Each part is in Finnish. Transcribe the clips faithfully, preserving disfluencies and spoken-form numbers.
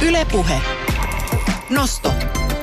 Yle Puhe. Nosto.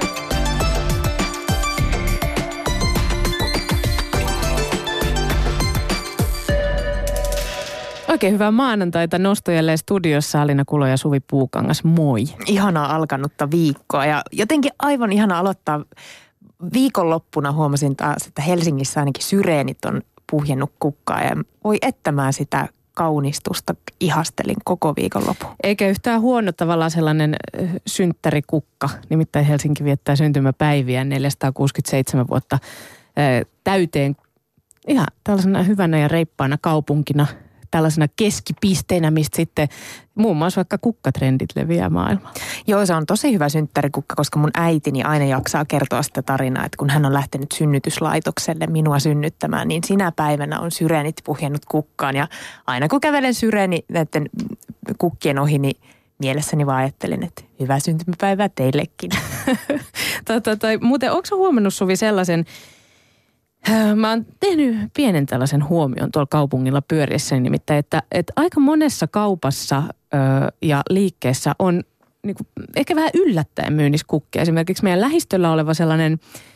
Oikein hyvää maanantaita. Nosto jälleen studiossa Alina Kulo ja Suvi Puukangas. Moi. Ihanaa alkanutta viikkoa ja jotenkin aivan ihana aloittaa. Viikonloppuna huomasin taas, että Helsingissä ainakin syreenit on puhjennut kukkaa ja voi ettämään sitä kaunistusta ihastelin koko viikonlopun. Eikä yhtään huono tavallaan sellainen synttärikukka. Nimittäin Helsinki viettää syntymäpäiviä neljäsataakuusikymmentäseitsemän vuotta täyteen ihan tällaisena hyvänä ja reippaana kaupunkina. Tällaisena keskipisteenä, mistä sitten muun muassa vaikka kukkatrendit leviää maailmaan. Joo, se on tosi hyvä synttärikukka, koska mun äitini aina jaksaa kertoa sitä tarinaa, että kun hän on lähtenyt synnytyslaitokselle minua synnyttämään, niin sinä päivänä on syreenit puhjennut kukkaan. Ja aina kun kävelen syreeni näiden kukkien ohi, niin mielessäni vaan ajattelin, että hyvää syntymäpäivää teillekin. tota, tai, muuten, onko huomannut, Suvi, sellaisen... Mä oon tehnyt pienen tällaisen huomion tuolla kaupungilla pyöriessäni, nimittäin, että, että aika monessa kaupassa ö, ja liikkeessä on niin kuin, ehkä vähän yllättäen myynnissä kukkia. Esimerkiksi meidän lähistöllä oleva sellainen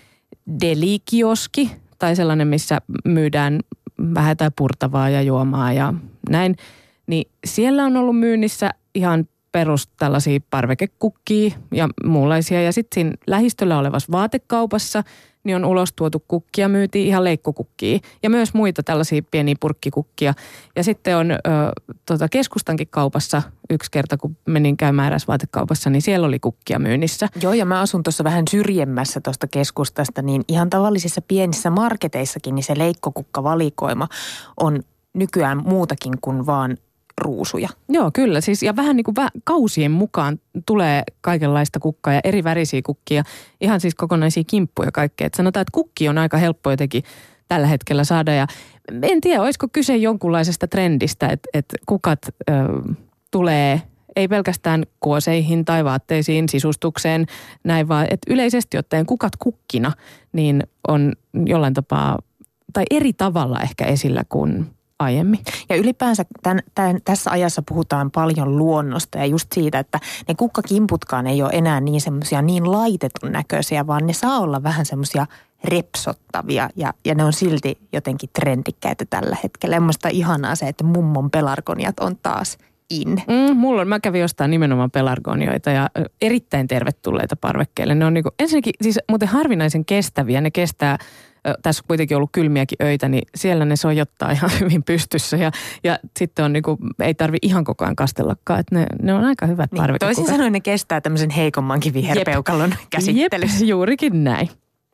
delikioski tai sellainen, missä myydään vähän jotain purtavaa ja juomaa ja näin. Niin siellä on ollut myynnissä ihan perus tällaisia parvekekukkia ja muunlaisia. Ja sitten siinä lähistöllä olevassa vaatekaupassa niin on ulos tuotu kukkia, myytiin ihan leikkokukkia ja myös muita tällaisia pieniä purkkikukkia. Ja sitten on ö, tota keskustankin kaupassa yksi kerta, kun menin käymään eräs vaatekaupassa, niin siellä oli kukkia myynnissä. Joo, ja mä asun tuossa vähän syrjemmässä tuosta keskustasta, niin ihan tavallisissa pienissä marketeissakin niin se leikkokukkavalikoima on nykyään muutakin kuin vaan ruusuja. Joo, kyllä. Siis, ja vähän niin kuin väh, kausien mukaan tulee kaikenlaista kukkaa ja eri värisiä kukkia. Ihan siis kokonaisia kimppuja kaikkea. Et sanotaan, että kukki on aika helppo jotenkin tällä hetkellä saada. Ja en tiedä, olisiko kyse jonkunlaisesta trendistä, että, että kukat ö, tulee ei pelkästään kuoseihin tai vaatteisiin, sisustukseen, näin vaan. Että yleisesti ottaen kukat kukkina niin on jollain tapaa tai eri tavalla ehkä esillä kuin aiemmin. Ja ylipäänsä tämän, tämän, tässä ajassa puhutaan paljon luonnosta ja just siitä, että ne kukkakimputkaan ei ole enää niin semmoisia niin laitetun näköisiä, vaan ne saa olla vähän semmoisia repsottavia ja, ja ne on silti jotenkin trendikkäitä tällä hetkellä. Ja musta ihanaa se, että mummon pelargoniat on taas in. Mm, mulla on, mä kävin jostain nimenomaan pelargonioita ja erittäin tervetulleita parvekkeille. Ne on niinku, ensinnäkin siis muuten harvinaisen kestäviä, ne kestää. Tässä on kuitenkin ollut kylmiäkin öitä, niin siellä ne sojottaa ihan hyvin pystyssä ja, ja sitten on niinku, ei tarvi ihan koko ajan kastellakaan, että ne, ne on aika hyvät niin, parvekekukat. Toisin sanoen ne kestää tämmöisen heikommankin viherpeukalon käsittelyssä. Jep, juurikin näin.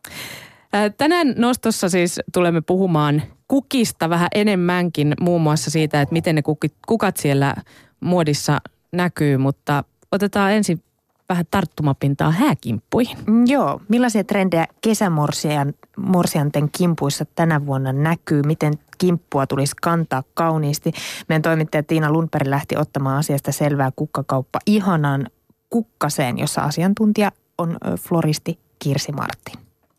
Tänään Nostossa siis tulemme puhumaan kukista vähän enemmänkin, muun muassa siitä, että miten ne kukit, kukat siellä muodissa näkyy, mutta otetaan ensin vähän tarttumapintaa hääkimppuihin. Joo, millaisia trendejä kesämorsianten kimpuissa tänä vuonna näkyy? Miten kimppua tulisi kantaa kauniisti? Meidän toimittaja Tiina Lundberg lähti ottamaan asiasta selvää kukkakauppa ihanaan kukkaseen, jossa asiantuntija on floristi Kirsi Martin.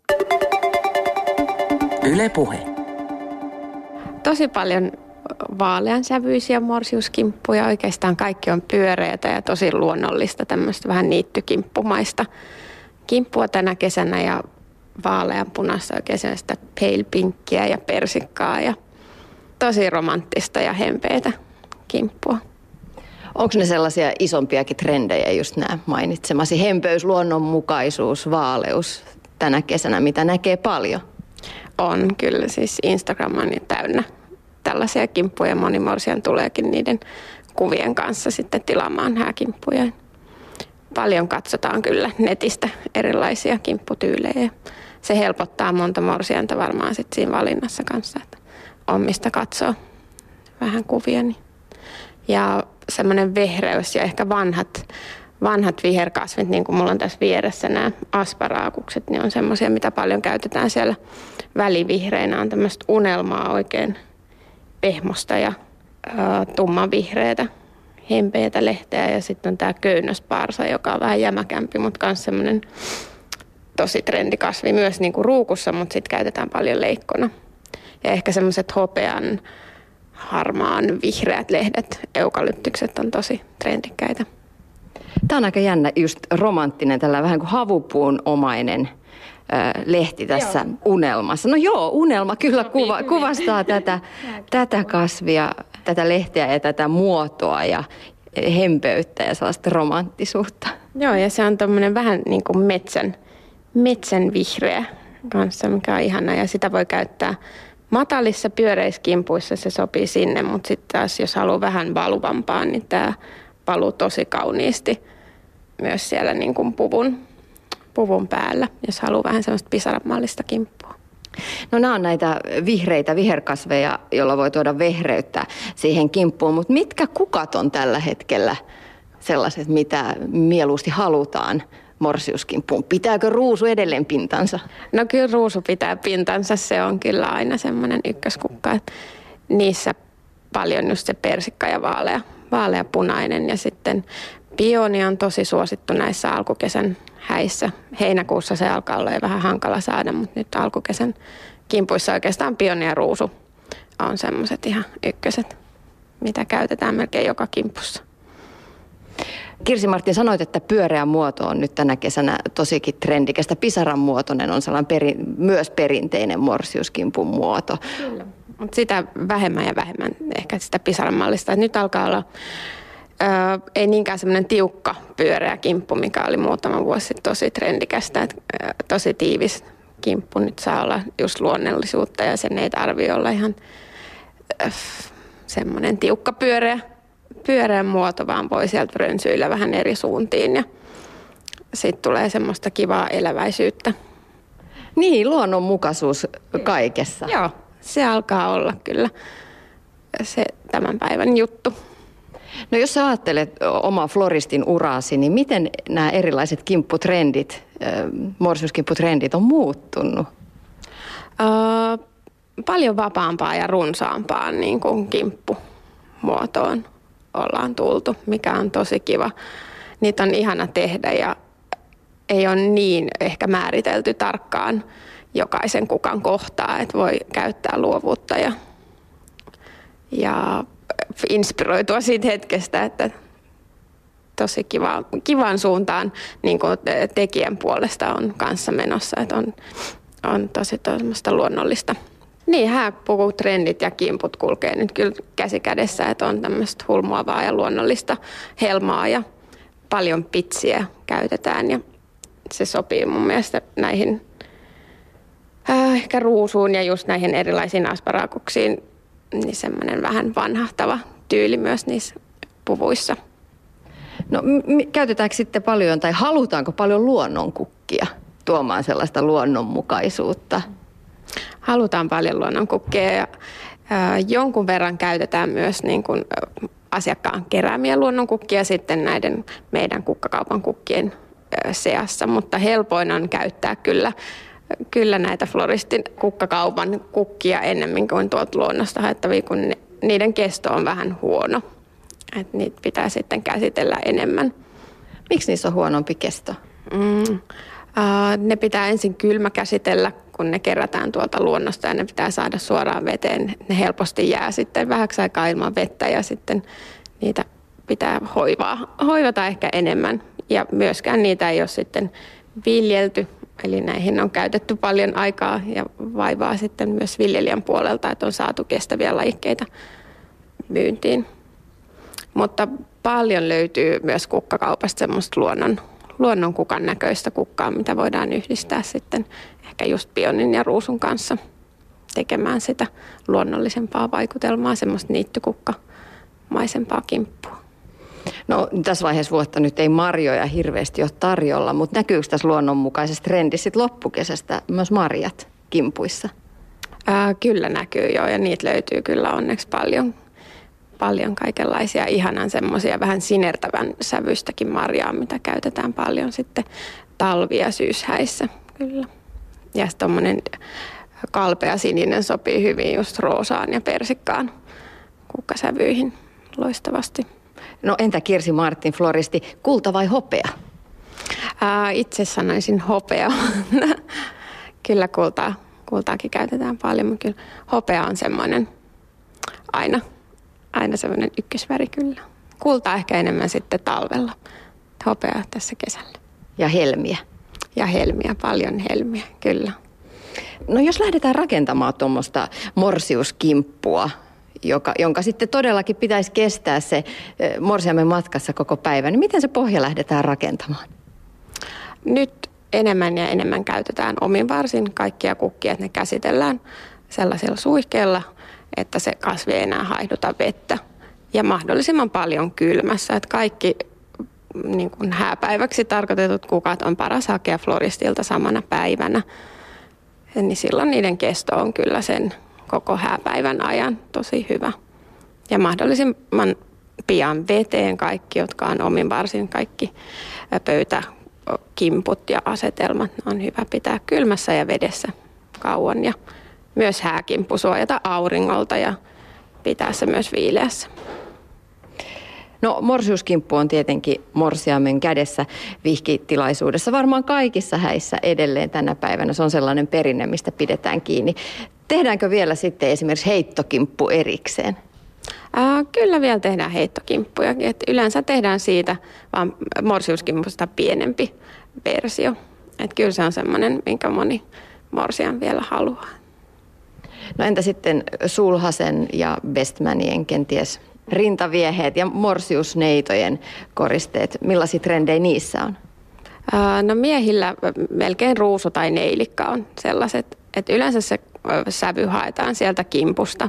Yle Puhe. Tosi paljon vaaleansävyisiä morsiuskimppuja. Oikeastaan kaikki on pyöreitä ja tosi luonnollista, tämmöistä vähän niittykimppumaista kimppua tänä kesänä ja vaaleanpunasta oikein sellaista pale pinkkiä ja persikkaa ja tosi romanttista ja hempeitä kimppua. Onko ne sellaisia isompiakin trendejä, just nämä mainitsemasi hempeys, luonnonmukaisuus, vaaleus tänä kesänä, mitä näkee paljon? On kyllä, siis Instagram on niin täynnä tällaisia kimppuja. Moni morsian tuleekin niiden kuvien kanssa sitten tilaamaan hääkimppuja. Paljon katsotaan kyllä netistä erilaisia kimpputyylejä. Se helpottaa monta morsianta varmaan sitten siinä valinnassa kanssa, että on mistä katsoa vähän kuvia. Ja semmoinen vehreys ja ehkä vanhat, vanhat viherkasvit, niin kuin mulla on tässä vieressä nämä asparaakukset, niin on semmoisia, mitä paljon käytetään siellä välivihreinä. On tämmöistä unelmaa oikein pehmosta ja ä, tummanvihreätä, hempeätä lehteä ja sitten on tämä köynnösparsa, joka on vähän jämäkämpi, mutta myös semmoinen tosi trendikasvi myös niin kuin ruukussa, mutta sitten käytetään paljon leikkona. Ja ehkä semmoiset hopean, harmaan, vihreät lehdet, eukalyptykset on tosi trendikkäitä. Tämä on aika jännä, just romanttinen, tällä vähän kuin havupuun omainen ö, lehti tässä joo. unelmassa. No joo, unelma kyllä kuva, kuvastaa tätä, tätä kasvia, tätä lehteä ja tätä muotoa ja hempeyttä ja sellaista romanttisuutta. Joo, ja se on tommoinen vähän niin kuin metsän, metsän vihreä kanssa, mikä on ihana. Ja sitä voi käyttää matalissa pyöreissä kimpuissa, se sopii sinne. Mutta sitten taas, jos haluaa vähän valuvampaa, niin tämä valuu tosi kauniisti myös siellä niin kuin puvun, puvun päällä, jos haluaa vähän semmoista pisaramallista kimppua. No nämä on näitä vihreitä viherkasveja, joilla voi tuoda vehreyttä siihen kimppuun, mutta mitkä kukat on tällä hetkellä sellaiset, mitä mieluusti halutaan morsiuskimppuun? Pitääkö ruusu edelleen pintansa? No kyllä ruusu pitää pintansa, se on kyllä aina semmoinen ykköskukka. Niissä paljon just se persikka ja vaalea, vaalea punainen ja sitten pioni on tosi suosittu näissä alkukesän häissä. Heinäkuussa se alkaa olla jo vähän hankala saada, mutta nyt alkukesän kimpuissa oikeastaan pioni ja ruusu on semmoiset ihan ykköset, mitä käytetään melkein joka kimpussa. Kirsi-Martin, sanoit, että pyöreä muoto on nyt tänä kesänä tosikin trendikästä. Pisaran muotoinen on sellainen peri, myös perinteinen morsiuskimpun muoto. Kyllä, mutta sitä vähemmän ja vähemmän ehkä sitä pisaran mallista. Nyt alkaa olla Öö, ei niinkään semmoinen tiukka pyöreä kimppu, mikä oli muutama vuosi sitten tosi trendikästä. Et, ö, tosi tiivis kimppu nyt saa olla just luonnollisuutta ja sen ei tarvitse olla ihan ö, semmoinen tiukka pyöreä, pyöreä muoto, vaan voi sieltä rönsyillä vähän eri suuntiin ja sitten tulee semmoista kivaa eläväisyyttä. Niin, luonnonmukaisuus kaikessa. Joo, se alkaa olla kyllä se tämän päivän juttu. No jos sä ajattelet oma floristin uraasi, niin miten nämä erilaiset kimpputrendit, morsiuskimpputrendit on muuttunut? Öö, paljon vapaampaa ja runsaampaan niin kuin kimppumuotoon ollaan tultu, mikä on tosi kiva. Niitä on ihana tehdä ja ei ole niin ehkä määritelty tarkkaan jokaisen kukan kohtaa, että voi käyttää luovuutta ja, ja inspiroitua siitä hetkestä, että tosi kiva, kivan suuntaan niin kuin tekijän puolesta on kanssa menossa, että on, on tosi tuommoista luonnollista. Niin, hääpukutrendit ja kimput kulkee nyt kyllä käsi kädessä, että on tämmöistä hulmuavaa ja luonnollista helmaa ja paljon pitsiä käytetään ja se sopii mun mielestä näihin äh, ehkä ruusuun ja just näihin erilaisiin asparaakuksiin, niin semmoinen vähän vanhahtava tyyli myös niissä puvuissa. No m- käytetäänkö sitten paljon tai halutaanko paljon luonnonkukkia tuomaan sellaista luonnonmukaisuutta? Halutaan paljon luonnonkukkia ja ää, jonkun verran käytetään myös niin kuin, ä, asiakkaan keräämiä luonnonkukkia sitten näiden meidän kukkakaupan kukkien ä, seassa, mutta helpoin on käyttää kyllä Kyllä näitä floristin kukkakaupan kukkia ennemmin kuin tuolta luonnosta haettavia, kun ne, niiden kesto on vähän huono. Et niitä pitää sitten käsitellä enemmän. Miksi niissä on huonompi kesto? Mm, äh, ne pitää ensin kylmä käsitellä, kun ne kerätään tuolta luonnosta ja ne pitää saada suoraan veteen. Ne helposti jää sitten vähäksi aikaa ilman vettä ja sitten niitä pitää hoivaa, hoivata ehkä enemmän. Ja myöskään niitä ei ole sitten viljelty. Eli näihin on käytetty paljon aikaa ja vaivaa sitten myös viljelijän puolelta, että on saatu kestäviä lajikkeita myyntiin. Mutta paljon löytyy myös kukkakaupasta semmoista luonnon, luonnon kukan näköistä kukkaa, mitä voidaan yhdistää sitten ehkä just pionin ja ruusun kanssa tekemään sitä luonnollisempaa vaikutelmaa, semmoista niittykukkamaisempaa kimppua. No tässä vaiheessa vuotta nyt ei marjoja hirveästi ole tarjolla, mutta näkyykö tässä luonnonmukaisessa trendissä sit loppukesästä myös marjat kimpuissa? Ää, kyllä näkyy joo ja niitä löytyy kyllä onneksi paljon. Paljon kaikenlaisia ihanan semmoisia vähän sinertävän sävystäkin marjaa, mitä käytetään paljon sitten talvi- ja syyshäissä kyllä. Ja sitten tommonen kalpea sininen sopii hyvin just roosaan ja persikkaan kukkasävyihin loistavasti. No entä Kirsi-Martin floristi, kulta vai hopea? Ää, itse sanoisin hopea. Kyllä kultaa, kultaakin käytetään paljon, mutta kyllä hopea on semmoinen aina, aina semmoinen ykkösväri kyllä. Kultaa ehkä enemmän sitten talvella, hopeaa tässä kesällä. Ja helmiä. Ja helmiä, paljon helmiä, kyllä. No jos lähdetään rakentamaan tuommoista morsiuskimppua, joka, jonka sitten todellakin pitäisi kestää se morsiamen matkassa koko päivän, niin miten se pohja lähdetään rakentamaan? Nyt enemmän ja enemmän käytetään omin varsin kaikkia kukkia, että ne käsitellään sellaisella suihkeella, että se kasvi ei enää haihduta vettä. Ja mahdollisimman paljon kylmässä, että kaikki niin kuin hääpäiväksi tarkoitetut kukat on paras hakea floristilta samana päivänä. Niin silloin niiden kesto on kyllä sen koko hääpäivän ajan tosi hyvä. Ja mahdollisimman pian veteen kaikki, jotka on omin varsin kaikki pöytäkimput ja asetelmat. On hyvä pitää kylmässä ja vedessä kauan. Ja myös hääkimppu suojata auringolta ja pitää se myös viileässä. No morsiuskimppu on tietenkin morsiamen kädessä vihkitilaisuudessa. Varmaan kaikissa häissä edelleen tänä päivänä. Se on sellainen perinne, mistä pidetään kiinni. Tehdäänkö vielä sitten esimerkiksi heittokimppu erikseen? Ää, kyllä vielä tehdään heittokimppuja. Et yleensä tehdään siitä vaan morsiuskimpusta pienempi versio. Et kyllä se on semmoinen, minkä moni morsian vielä haluaa. No entä sitten sulhasen ja bestmanien kenties rintavieheet ja morsiusneitojen koristeet, millaisia trendejä niissä on? No miehillä melkein ruusu tai neilikka on sellaiset, että yleensä se sävy haetaan sieltä kimpusta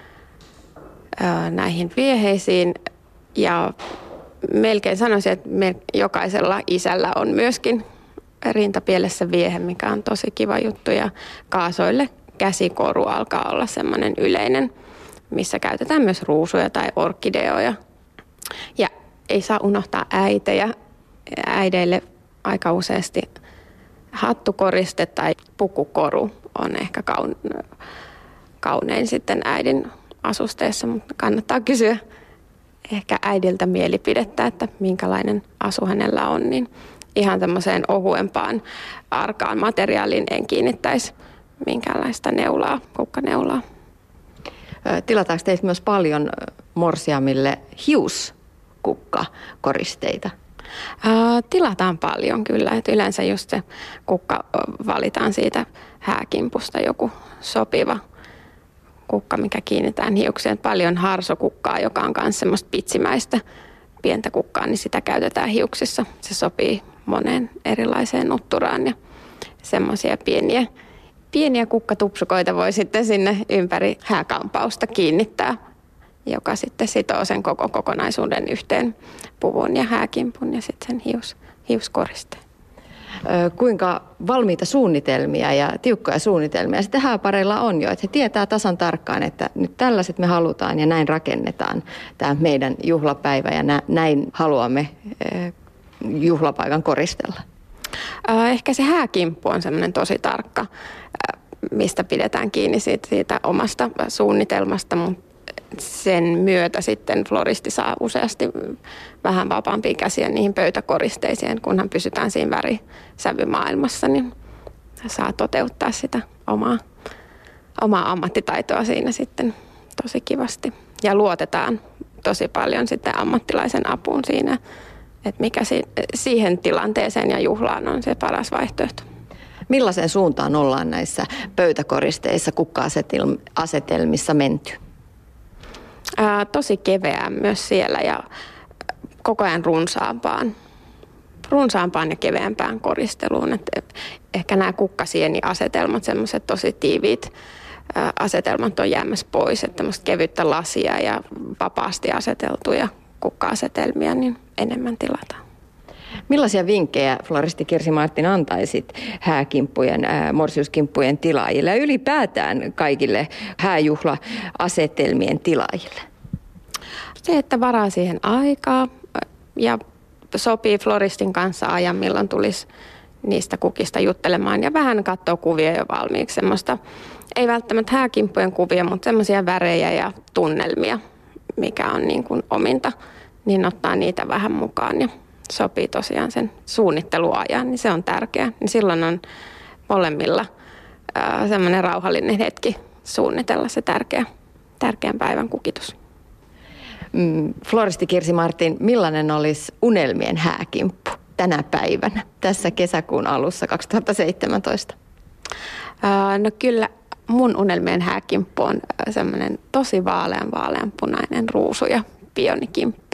näihin vieheisiin ja melkein sanoisin, että jokaisella isällä on myöskin rintapielessä viehe, mikä on tosi kiva juttu ja kaasoille käsikoru alkaa olla semmoinen yleinen, missä käytetään myös ruusuja tai orkideoja. Ja ei saa unohtaa äitejä. Äideille aika useasti hattukoriste tai pukukoru on ehkä kaun- kaunein sitten äidin asusteessa, mutta kannattaa kysyä ehkä äidiltä mielipidettä, että minkälainen asu hänellä on, niin ihan tämmöiseen ohuempaan, arkaan materiaaliin en kiinnittäisi minkäänlaista neulaa, kukkaneulaa. Tilataanko teistä myös paljon morsiamille hiuskukka-koristeita? Ää, tilataan paljon kyllä. Et yleensä just se kukka valitaan siitä hääkimpusta joku sopiva kukka, mikä kiinnitään hiukseen. Paljon harsokukkaa, joka on myös semmoista pitsimäistä pientä kukkaa, niin sitä käytetään hiuksissa. Se sopii moneen erilaiseen nutturaan ja semmoisia pieniä Pieniä kukkatupsukoita voi sitten sinne ympäri hääkampausta kiinnittää, joka sitten sitoo sen koko kokonaisuuden yhteen puvun ja hääkimpun ja sitten sen hius, hiuskoristeen. Kuinka valmiita suunnitelmia ja tiukkoja suunnitelmia sitten hääpareilla on jo, että he tietää tasan tarkkaan, että nyt tällaiset me halutaan ja näin rakennetaan tämä meidän juhlapäivä ja näin haluamme juhlapaikan koristella. Ehkä se hääkimppu on semmoinen tosi tarkka, mistä pidetään kiinni siitä, siitä omasta suunnitelmasta, mutta sen myötä sitten floristi saa useasti vähän vapaampia käsiä niihin pöytäkoristeisiin, kunhan pysytään siinä värisävymaailmassa, niin saa toteuttaa sitä omaa, omaa ammattitaitoa siinä sitten tosi kivasti. Ja luotetaan tosi paljon sitten ammattilaisen apuun siinä, että mikä siihen tilanteeseen ja juhlaan on se paras vaihtoehto. Millaiseen suuntaan ollaan näissä pöytäkoristeissa, kukka-asetelmissa menty? Ää, tosi keveää myös siellä ja koko ajan runsaampaan, runsaampaan ja keveämpään koristeluun. Et ehkä nämä kukkasieni-asetelmat, semmoiset tosi tiiviit ää, asetelmat on jäämässä pois. Että tämmöistä kevyttä lasia ja vapaasti aseteltuja kukka-asetelmia niin enemmän tilataan. Millaisia vinkkejä floristi Kirsi Martin antaisit hääkimppujen, ää, morsiuskimppujen tilaajille ja ylipäätään kaikille hääjuhla-asetelmien tilaajille? Se, että varaa siihen aikaa ja sopii floristin kanssa ajan, milloin tulisi niistä kukista juttelemaan ja vähän katsoo kuvia jo valmiiksi. Semmoista, ei välttämättä hääkimppujen kuvia, mutta semmoisia värejä ja tunnelmia, mikä on niin kuin ominta, niin ottaa niitä vähän mukaan ja sopii tosiaan sen suunnitteluajan, niin se on tärkeää. Niin silloin on molemmilla ää, semmoinen rauhallinen hetki suunnitella se tärkeä, tärkeän päivän kukitus. Floristi Kirsi Martin, millainen olisi unelmien hääkimppu tänä päivänä, tässä kesäkuun alussa kaksituhattaseitsemäntoista? No kyllä mun unelmien hääkimppu on semmoinen tosi vaalean vaaleanpunainen ruusu ja pionikimppu.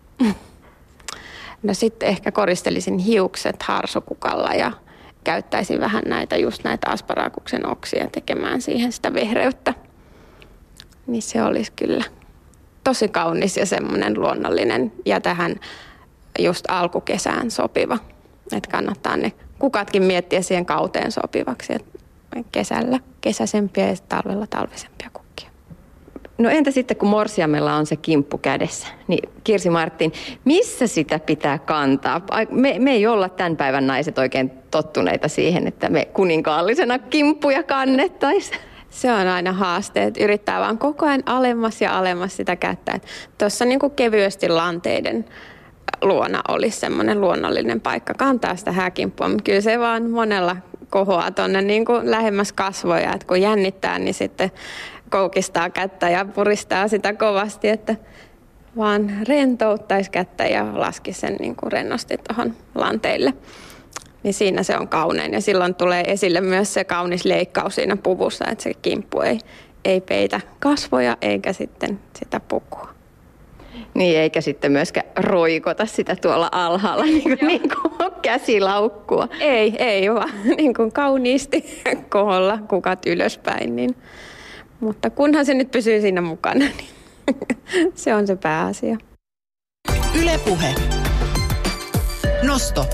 No sitten ehkä koristelisin hiukset harsukukalla ja käyttäisin vähän näitä just näitä asparaguksen oksia tekemään siihen sitä vehreyttä. Niin se olisi kyllä tosi kaunis ja semmoinen luonnollinen ja tähän just alkukesään sopiva. Että kannattaa ne kukatkin miettiä siihen kauteen sopivaksi. Että kesällä kesäsempiä ja talvella talvisempia kukkia. No entä sitten, kun morsiamella on se kimppu kädessä? Niin Kirsi Martin, missä sitä pitää kantaa? Me, me ei olla tämän päivän naiset oikein tottuneita siihen, että me kuninkaallisena kimppuja kannettaisiin. Se on aina haaste, että yrittää vaan koko ajan alemmas ja alemmas sitä kättä. Tuossa niin kuin kevyesti lanteiden luona olisi semmoinen luonnollinen paikka kantaa sitä hääkimppua, mutta kyllä se vaan monella kohoaa tuonne niin kuin lähemmäs kasvoja, että kun jännittää, niin sitten koukistaa kättä ja puristaa sitä kovasti, että vaan rentouttaisi kättä ja laski sen niin kuin rennosti tuohon lanteille. Niin siinä se on kaunein ja silloin tulee esille myös se kaunis leikkaus siinä puvussa, että se kimppu ei, ei peitä kasvoja eikä sitten sitä pukua. Niin, eikä sitten myöskään roikota sitä tuolla alhaalla niin kuin, niin kuin käsilaukkua. Ei, ei vaan niin kuin kauniisti koholla kukat ylöspäin. Niin. Mutta kunhan se nyt pysyy siinä mukana, niin se on se pääasia. Yle Puhe. Nosto.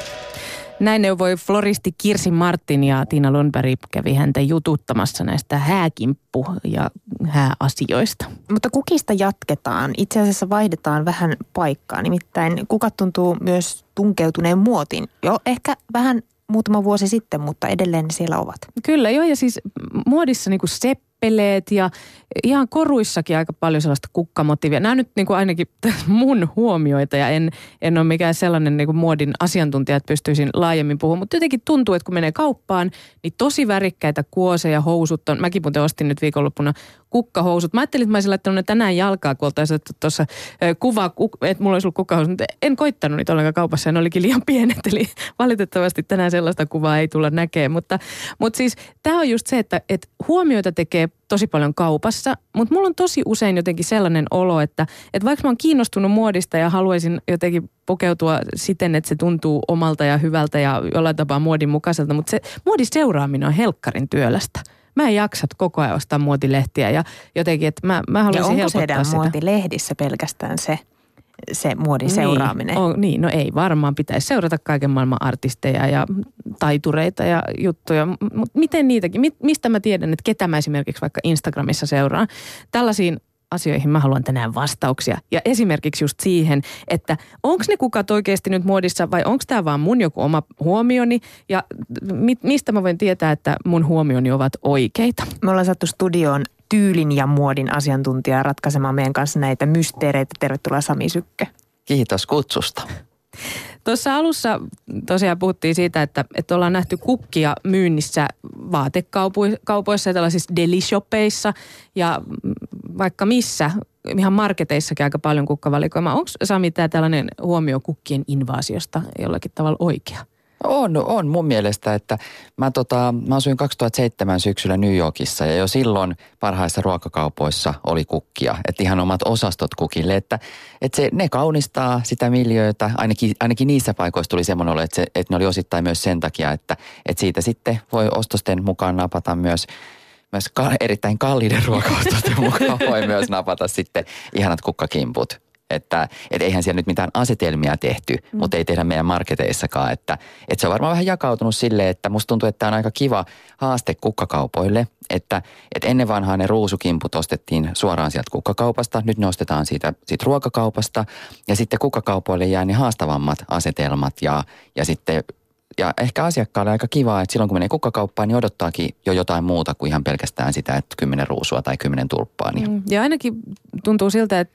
Näin neuvoi floristi Kirsi Martin ja Tiina Lundberg kävi häntä jututtamassa näistä hääkimppu- ja hääasioista. Mutta kukista jatketaan. Itse asiassa vaihdetaan vähän paikkaa. Nimittäin kukat tuntuu myös tunkeutuneen muotiin. Jo ehkä vähän muutama vuosi sitten, mutta edelleen ne siellä ovat. Kyllä joo, ja siis muodissa niin kuin seppeleet ja ihan koruissakin aika paljon sellaista kukkamotiivia. Nämä nyt niin kuin ainakin mun huomioita ja en, en ole mikään sellainen niin kuin muodin asiantuntija, että pystyisin laajemmin puhumaan. Mutta jotenkin tuntuu, että kun menee kauppaan, niin tosi värikkäitä kuoseja, housut on. Mäkin muuten ostin nyt viikonloppuna kukkahousut. Mä ajattelin, että mä olisin laittanut tänään jalkaa, kun oltaisiin tuossa kuva, että mulla olisi ollut kukkahousut. Mutta en koittanut niitä ollenkaan kaupassa ja ne olikin liian pienet. Eli valitettavasti tänään sellaista kuvaa ei tulla näkemään. Mutta, mutta siis tämä on just se, että, että huomioita tekee tosi paljon kaupassa, mutta mulla on tosi usein jotenkin sellainen olo, että, että vaikka mä oon kiinnostunut muodista ja haluaisin jotenkin pukeutua siten, että se tuntuu omalta ja hyvältä ja jollain tapaa muodin mukaiselta, mutta se muodin seuraaminen on helkkarin työlästä. Mä en jaksa koko ajan ostaa muotilehtiä ja jotenkin, että mä, mä haluaisin helpottaa sitä. Ja onko se muotilehdissä pelkästään se, se muodin niin, seuraaminen? On, niin, no ei varmaan pitäisi seurata kaiken maailman artisteja ja taitureita ja juttuja, mutta miten niitäkin, mistä mä tiedän, että ketä mä esimerkiksi vaikka Instagramissa seuraan. Tällaisiin asioihin mä haluan tänään vastauksia. Ja esimerkiksi just siihen, että onko ne kukat oikeasti nyt muodissa vai onko tämä vaan mun joku oma huomioni ja mi- mistä mä voin tietää, että mun huomioni ovat oikeita. Me ollaan saatu studioon tyylin ja muodin asiantuntijaa ratkaisemaan meidän kanssa näitä mysteereitä. Tervetuloa Sami Sykkö. Kiitos kutsusta. Tuossa alussa tosiaan puhuttiin siitä, että, että ollaan nähty kukkia myynnissä vaatekaupoissa ja tällaisissa delishopeissa ja vaikka missä, ihan marketeissakin aika paljon kukkavalikoima. Onko Sami tämä tällainen huomio kukkien invaasiosta jollakin tavalla oikea? On, on mun mielestä, että mä, tota, mä asuin kaksituhattaseitsemän syksyllä New Yorkissa ja jo silloin parhaissa ruokakaupoissa oli kukkia. Että ihan omat osastot kukille, että, että se, ne kaunistaa sitä miljöötä. Ainakin, ainakin niissä paikoissa tuli semmoinen olo, että, se, että ne oli osittain myös sen takia, että, että siitä sitten voi ostosten mukaan napata myös Myös ka- erittäin kalliiden ruokaostosten mukaan voi myös napata sitten ihanat kukkakimput. Että et eihän siellä nyt mitään asetelmia tehty, mm. mutta ei tehdä meidän marketeissakaan. Että, että se on varmaan vähän jakautunut silleen, että musta tuntuu, että tämä on aika kiva haaste kukkakaupoille. Että, että ennen vanhaa ne ruusukimput ostettiin suoraan sieltä kukkakaupasta. Nyt ne ostetaan siitä, siitä ruokakaupasta. Ja sitten kukkakaupoille jää ne haastavammat asetelmat ja, ja sitten... Ja ehkä asiakkaalle aika kivaa, että silloin kun menee kukkakauppaan, niin odottaakin jo jotain muuta kuin ihan pelkästään sitä, että kymmenen ruusua tai kymmenen tulppaa. Niin. Ja ainakin tuntuu siltä, että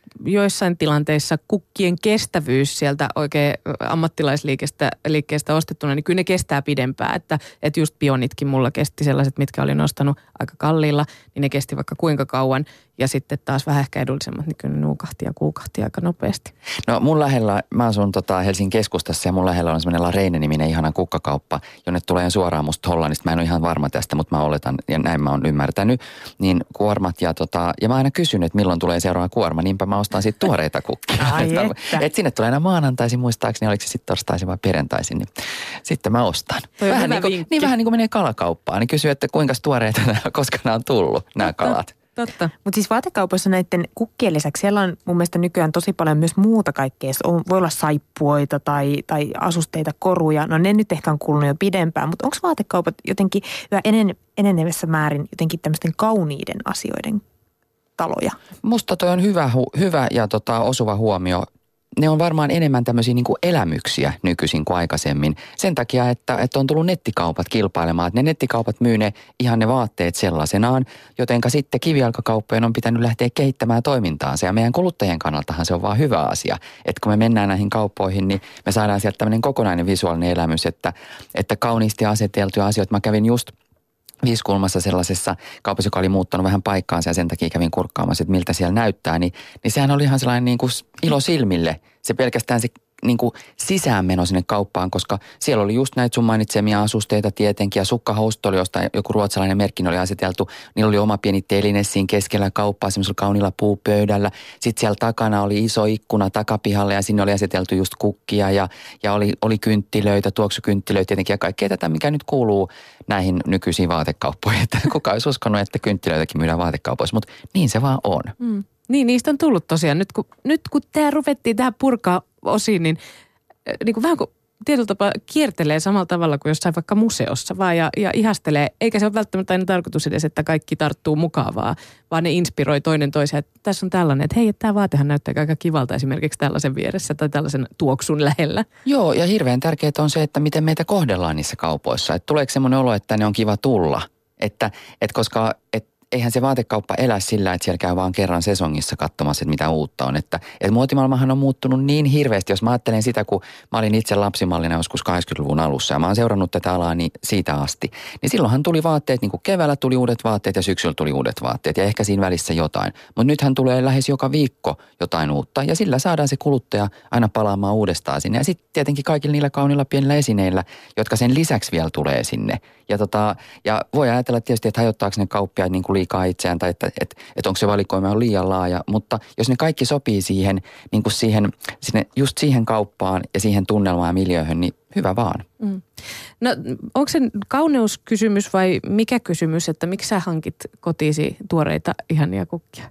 joissain tilanteissa kukkien kestävyys sieltä oikein ammattilaisliikkeestä liikkeestä ostettuna, niin kyllä ne kestää pidempään. Että, että just pionitkin mulla kesti sellaiset, mitkä olin ostanut aika kalliilla, niin ne kesti vaikka kuinka kauan. Ja sitten taas vähän ehkä edullisemmat, niin kyllä ne nuukahti ja kuukahti aika nopeasti. No mun lähellä, mä asun tota Helsingin keskustassa ja mun lähellä on semmoinen Lareine-niminen ihana kukkakauppa, jonne tulee suoraan musta Hollannista. Mä en ole ihan varma tästä, mutta mä oletan ja näin mä oon ymmärtänyt. Niin kuormat ja tota, ja mä aina kysyn, että milloin tulee seuraava kuorma, niinpä mä ostan sitten tuoreita kukkia. Ai että. Et sinne tulee aina maanantaisin muistaakseni, oliko se sitten torstaisin vai perjantaisin, niin sitten mä ostan. Vähän niin, kuin, niin vähän niin kuin menee kalakauppaan, niin kysyy, että kuinka tuoreita nämä, koska nämä on tullut, nämä kalat. Totta. Mutta siis vaatekaupoissa näiden kukkien lisäksi siellä on mun mielestä nykyään tosi paljon myös muuta kaikkea. On, voi olla saippuoita tai, tai asusteita, koruja. No ne nyt ehkä on kuulunut jo pidempään, mutta onko vaatekaupat jotenkin yhä enen, enenevässä määrin jotenkin tämmöisten kauniiden asioiden taloja? Musta toi on hyvä, hyvä ja tota, osuva huomio. Ne on varmaan enemmän tämmöisiä niin kuin elämyksiä nykyisin kuin aikaisemmin. Sen takia, että, että on tullut nettikaupat kilpailemaan. Että ne nettikaupat myy ne ihan ne vaatteet sellaisenaan, jotenka sitten kivijalkakauppojen on pitänyt lähteä kehittämään toimintaansa. Ja meidän kuluttajien kannaltahan se on vaan hyvä asia. Että kun me mennään näihin kauppoihin, niin me saadaan sieltä tämmöinen kokonainen visuaalinen elämys, että, että kauniisti aseteltuja asioita. Mä kävin just Viiskulmassa sellaisessa kaupassa, joka oli muuttanut vähän paikkaansa ja sen takia kävin kurkkaamassa, että miltä siellä näyttää, niin, niin sehän oli ihan sellainen niin kuin ilo silmille. Se pelkästään se niin kuin sisäänmeno sinne kauppaan, koska siellä oli just näitä sun mainitsemia asusteita tietenkin ja sukkahousut oli, josta joku ruotsalainen merkki oli aseteltu. Niillä oli oma pieni teline siinä keskellä kauppaa semmoisella kauniilla puupöydällä. Sitten siellä takana oli iso ikkuna takapihalle ja sinne oli aseteltu just kukkia ja, ja oli, oli kynttilöitä, tuoksukynttilöitä tietenkin ja kaikkea tätä, mikä nyt kuuluu näihin nykyisiin vaatekauppoihin. Että kukaan olisi uskonut, että kynttilöitäkin myydään vaatekaupoissa, mutta niin se vaan on. Mm. Niin, niistä on tullut tosiaan. Nyt kun, nyt kun tämä ruvettiin tähän purkaa osiin, niin, niin kuin vähän kuin tietyllä tapaa kiertelee samalla tavalla kuin jossain vaikka museossa vaan ja, ja ihastelee. Eikä se ole välttämättä aina tarkoitus edes, että kaikki tarttuu mukavaa, vaan ne inspiroi toinen toiseen. Tässä on tällainen, että hei, tämä vaatehan näyttää aika kivalta esimerkiksi tällaisen vieressä tai tällaisen tuoksun lähellä. Joo, ja hirveän tärkeää on se, että miten meitä kohdellaan niissä kaupoissa. Että tuleeko semmoinen olo, että ne on kiva tulla. Että, että koska... Että eihän se vaatekauppa elä sillä, että siellä käy vaan kerran sesongissa katsomassa, että mitä uutta on. Että, että muotimaailmahan on muuttunut niin hirveästi. Jos mä ajattelen sitä, kun mä olin itse lapsimallina joskus kahdeksankymmentäluvun alussa ja mä oon seurannut tätä alaa niin siitä asti. Niin silloinhan tuli vaatteet, niin kuin keväällä tuli uudet vaatteet ja syksyllä tuli uudet vaatteet ja ehkä siinä välissä jotain. Mutta nythän tulee lähes joka viikko jotain uutta ja sillä saadaan se kuluttaja aina palaamaan uudestaan sinne. Ja sitten tietenkin kaikilla niillä kaunilla pienillä esineillä, jotka sen lisäksi vielä tulee sinne. Ja, tota, ja voi ajatella tietysti, että hajottaako ne kauppiaat niin kuin liikaa itseään tai että, että, että onko se valikoima on liian laaja. Mutta jos ne kaikki sopii siihen, niin kuin siihen, sinne, just siihen kauppaan ja siihen tunnelmaan ja miljööhön, niin hyvä vaan. Mm. No onko se kauneuskysymys vai mikä kysymys, että miksi sä hankit kotiisi tuoreita ihania kukkia?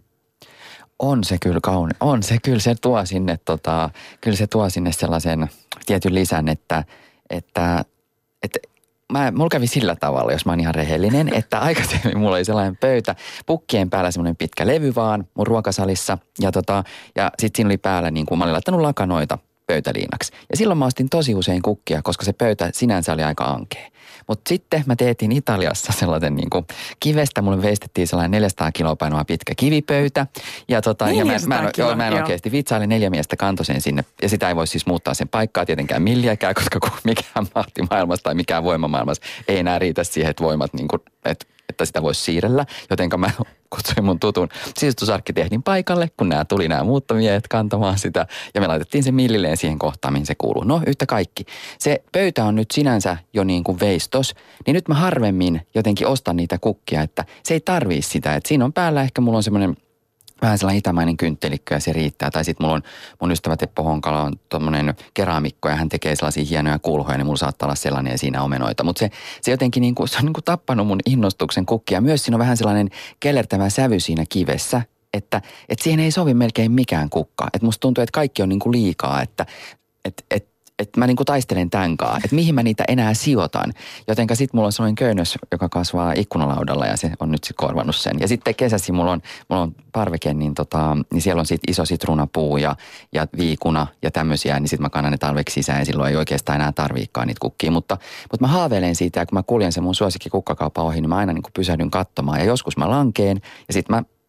On se kyllä kauni. On se kyllä, se tuo sinne, tota, kyllä se tuo sinne sellaisen tietyn lisän, että, että, että Mä, mulla kävi sillä tavalla, jos mä oon ihan rehellinen, että aikaisemmin mulla oli sellainen pöytä, pukkien päällä semmoinen pitkä levy vaan mun ruokasalissa. Ja, tota, ja sit siinä oli päällä, niin kuin mä olin laittanut lakanoita pöytäliinaksi. Ja silloin mä ostin tosi usein kukkia, koska se pöytä sinänsä oli aika ankea. Mutta sitten mä teetin Italiassa sellaisen niin kuin kivestä, mulle veistettiin sellainen neljäsataa kiloa painava pitkä kivipöytä. Ja, tota, ja mä, mä, en, joo, mä en oikeasti vitsailin, neljä miestä kantoi sen sinne. Ja sitä ei voi siis muuttaa sen paikkaa tietenkään milliäkään, koska mikään mahti maailmassa tai mikään voima maailmassa ei enää riitä siihen, että voimat niin kuin, että että sitä voisi siirrellä, jotenka mä kutsuin mun tutun sisustusarkkitehdin paikalle, kun nämä tuli nämä muuttomiehet kantamaan sitä, ja me laitettiin se millilleen siihen kohtaan, mihin se kuuluu. No, yhtä kaikki. Se pöytä on nyt sinänsä jo niin kuin veistos, niin nyt mä harvemmin jotenkin ostan niitä kukkia, että se ei tarvii sitä, että siinä on päällä ehkä mulla on semmoinen vähän sellainen itämainen kynttelikkö ja se riittää. Tai sitten mulla on mun ystävä Teppo Honkala on tommonen keraamikko ja hän tekee sellaisia hienoja kulhoja, niin mulla saattaa olla sellainen ja siinä omenoita. Mutta se, se jotenkin niinku, se on niinku tappanut mun innostuksen kukkia. Myös siinä on vähän sellainen kellertävä sävy siinä kivessä, että et siihen ei sovi melkein mikään kukka. Että musta tuntuu, että kaikki on niinku liikaa, että et, et, että mä niinku taistelen tämän kanssa, että mihin mä niitä enää sijoitan. Jotenka sit mulla on sellainen köynnös, joka kasvaa ikkunalaudalla ja se on nyt sit korvannut sen. Ja sitten kesäsi mulla on, mulla on parveke, niin, tota, niin siellä on sit iso sitruunapuu ja, ja viikuna ja tämmöisiä, niin sit mä kannan ne talveksi sisään ja silloin ei oikeastaan enää tarviikaan niitä kukkia. Mutta, mutta mä haaveilen siitä ja kun mä kuljen sen mun suosikki kukkakauppa ohi, niin mä aina niinku pysähdyn katsomaan ja joskus mä lankeen ja sit mä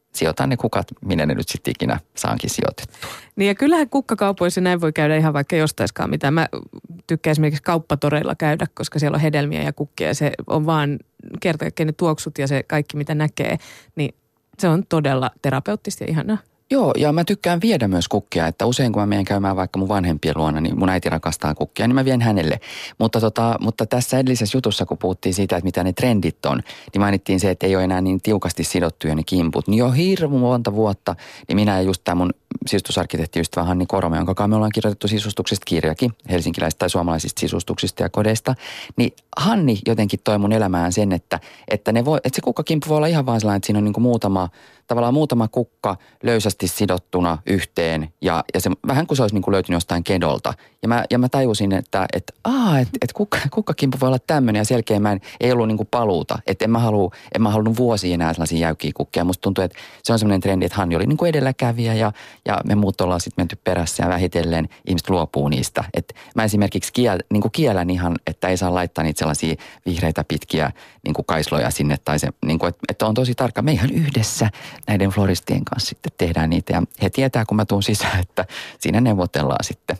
sijoitan ne kukat, minne ne nyt sitten ikinä saankin sijoitettua. Niin ja kyllähän kukkakaupoissa näin voi käydä ihan vaikka jostaiskaan mitään. Mä tykkään esimerkiksi kauppatoreilla käydä, koska siellä on hedelmiä ja kukkia ja se on vaan kerta kaikkiaan ne tuoksut ja se kaikki mitä näkee, niin se on todella terapeuttista ja ihanaa. Joo, ja mä tykkään viedä myös kukkia, että usein kun mä menen käymään vaikka mun vanhempien luona, niin mun äiti rakastaa kukkia, niin mä vien hänelle. Mutta, tota, mutta tässä edellisessä jutussa, kun puhuttiin siitä, että mitä ne trendit on, niin mainittiin se, että ei ole enää niin tiukasti sidottuja ne kimput. Niin jo hirmu monta vuotta, niin minä ja just tämä mun sisustusarkkitehtiystävä Hanni Korome, jonka kanssa me ollaan kirjoitettu sisustuksista kirjakin, helsinkiläisistä tai suomalaisista sisustuksista ja kodeista, niin Hanni jotenkin toi mun elämään sen, että, että, ne voi, että se kukkakimppu voi olla ihan vaan sellainen, että siinä on niin kuin muutama, tavallaan muutama kukka löysästi sidottuna yhteen ja, ja se vähän kuin se olisi niin kuin löytynyt jostain kedolta. Ja mä, ja mä tajusin, että, että, aa, että, että kukka, kukkakimppu voi olla tämmöinen ja selkeä mä en, ei ollut niin kuin paluuta. Että en mä, halua, en mä halunnut vuosia enää sellaisia jäykkiä kukkia. Musta tuntuu, että se on semmoinen trendi, että Hanni oli niin kuin edelläkävijä ja, ja me muut ollaan sitten menty perässä ja vähitellen ihmiset luopuu niistä. Että mä esimerkiksi kiel, niin kuin kielän ihan, että ei saa laittaa niitä sellaisia vihreitä pitkiä niin kuin kaisloja sinne. Tai se, niin kuin, että, että on tosi tarkka. Me ihan yhdessä näiden floristien kanssa sitten tehdään niitä ja he tietää, kun mä tuun sisään, että siinä neuvotellaan sitten.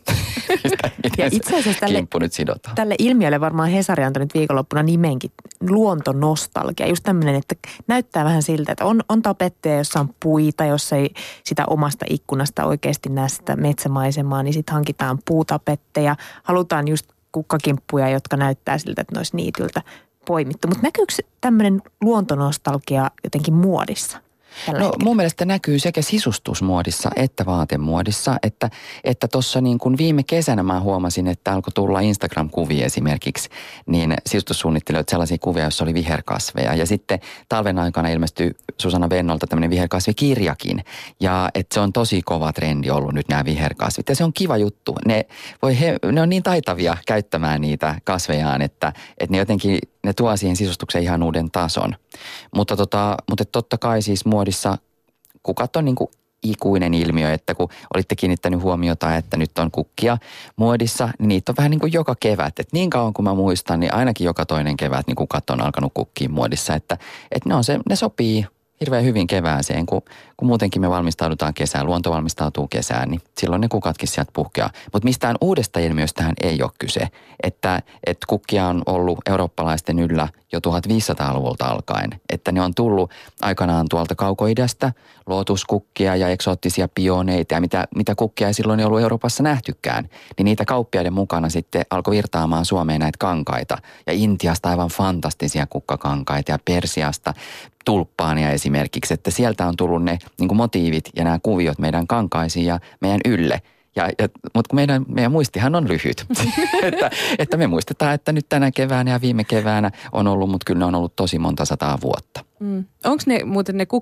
Ja itse asiassa tälle, nyt sidotaan. tälle ilmiölle varmaan Hesari antoi nyt viikonloppuna nimenkin luontonostalgia. Just tämmöinen, että näyttää vähän siltä, että on, on tapetteja, jossa on puita, jossa ei sitä omasta ikkunasta oikeasti näe sitä metsämaisemaa, niin sitten hankitaan puutapetteja. Halutaan just kukkakimppuja, jotka näyttää siltä, että ne olisi niityltä poimittu. Mutta näkyykö tämmöinen luontonostalgia jotenkin muodissa? No mun mielestä näkyy sekä sisustusmuodissa että vaatemuodissa, että että tuossa niin kuin viime kesänä mä huomasin, että alkoi tulla Instagram-kuvia esimerkiksi, niin sisustussuunnittelijoita sellaisia kuvia, joissa oli viherkasveja. Ja sitten talven aikana ilmestyi Susanna Vennolta tämmöinen viherkasvikirjakin. Ja että se on tosi kova trendi ollut nyt nämä viherkasvit. Ja se on kiva juttu. Ne, voi he, ne on niin taitavia käyttämään niitä kasvejaan, että, että ne jotenkin ne tuo siihen sisustukseen ihan uuden tason. Mutta, tota, mutta totta kai siis muodissa kukat on niin kuin ikuinen ilmiö, että kun olitte kiinnittänyt huomiota, että nyt on kukkia muodissa, niin niitä on vähän niin kuin joka kevät. Että niin kauan kuin mä muistan, niin ainakin joka toinen kevät niin kukat on alkanut kukkiin muodissa. Että, että ne, on se, ne sopii hirveän hyvin kevääseen, kun, kun muutenkin me valmistaudutaan kesään, luonto valmistautuu kesään, niin silloin ne kukatkin sieltä puhkeaa. Mutta mistään uudesta ilmiöstähän ei ole kyse, että, että kukkia on ollut eurooppalaisten yllä jo tuhatviisisataaluvulta alkaen, että ne on tullut aikanaan tuolta kaukoidästä, lootuskukkia ja eksoottisia pioneita ja mitä, mitä kukkia ei silloin ei ollut Euroopassa nähtykään, niin niitä kauppiaiden mukana sitten alkoi virtaamaan Suomeen näitä kankaita ja Intiasta aivan fantastisia kukkakankaita ja Persiasta tulppaania esimerkiksi, että sieltä on tullut ne niin kuin motiivit ja nämä kuviot meidän kankaisiin ja meidän ylle. Ja, ja, mutta meidän, meidän muistihan on lyhyt, että, että me muistetaan, että nyt tänä keväänä ja viime keväänä on ollut, mutta kyllä ne on ollut tosi monta sataa vuotta. Mm. Onko ne muuten ne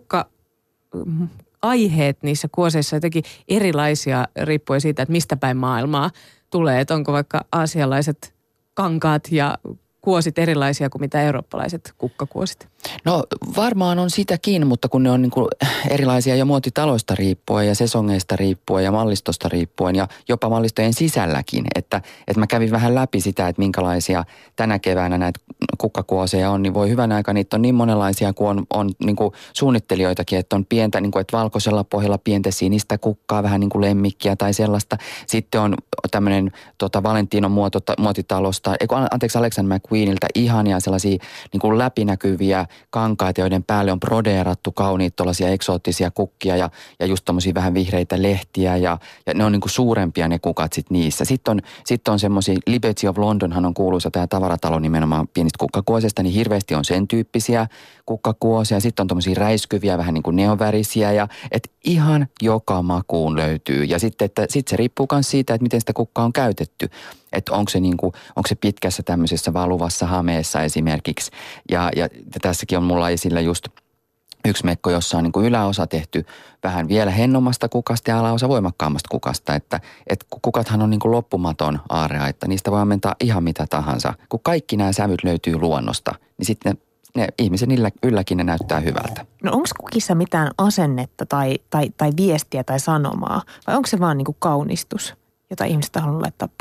kukka-aiheet niissä kuoseissa jotenkin erilaisia riippuen siitä, että mistä päin maailmaa tulee? Että onko vaikka aasialaiset kankaat ja kuosit erilaisia kuin mitä eurooppalaiset kukkakuosit? No varmaan on sitäkin, mutta kun ne on niin kuin erilaisia jo muotitaloista riippuen ja sesongeista riippuen ja mallistosta riippuen ja jopa mallistojen sisälläkin. Että, että mä kävin vähän läpi sitä, että minkälaisia tänä keväänä näitä kukkakuoseja on, niin voi hyvän aika niitä on niin monenlaisia kuin on, on niin kuin suunnittelijoitakin, että on pientä, niin kuin, että valkoisella pohjalla pientä sinistä kukkaa, vähän niin kuin lemmikkiä tai sellaista. Sitten on tämmöinen tota, Valentinon muoto, muotitalosta, anteeksi Alexander McQueeniltä ihania sellaisia niin kuin läpinäkyviä kankaita, joiden päälle on brodeerattu kauniit tuollaisia eksoottisia kukkia ja, ja just tommosia vähän vihreitä lehtiä ja, ja ne on niinku suurempia ne kukat sit niissä. Sitten on, sit on semmosia, Liberty of Londonhan on kuuluisa tämä tavaratalo nimenomaan pienistä kukkakuosesta, niin hirveästi on sen tyyppisiä kukkakuosia. Sitten on tommosia räiskyviä, vähän niin kuin neonvärisiä ja et ihan joka makuun löytyy. Ja sitten, että sit se riippuu myös siitä, että miten sitä kukkaa on käytetty. Että onko se, niinku, onko se pitkässä tämmöisessä valuvassa hameessa esimerkiksi. Ja, ja tässäkin on mulla esillä just yksi mekko, jossa on niinku yläosa tehty vähän vielä hennommasta kukasta ja alaosa voimakkaammasta kukasta. Että et kukathan on niinku loppumaton aarreaitta. Niistä voi ammentaa ihan mitä tahansa. Kun kaikki nämä sävyt löytyy luonnosta, niin sitten ne, ne ihmisen ylläkin ne näyttää hyvältä. No onko kukissa mitään asennetta tai, tai, tai viestiä tai sanomaa? Vai onko se vaan niinku kaunistus, jota ihmiset haluaa laittaa päälle?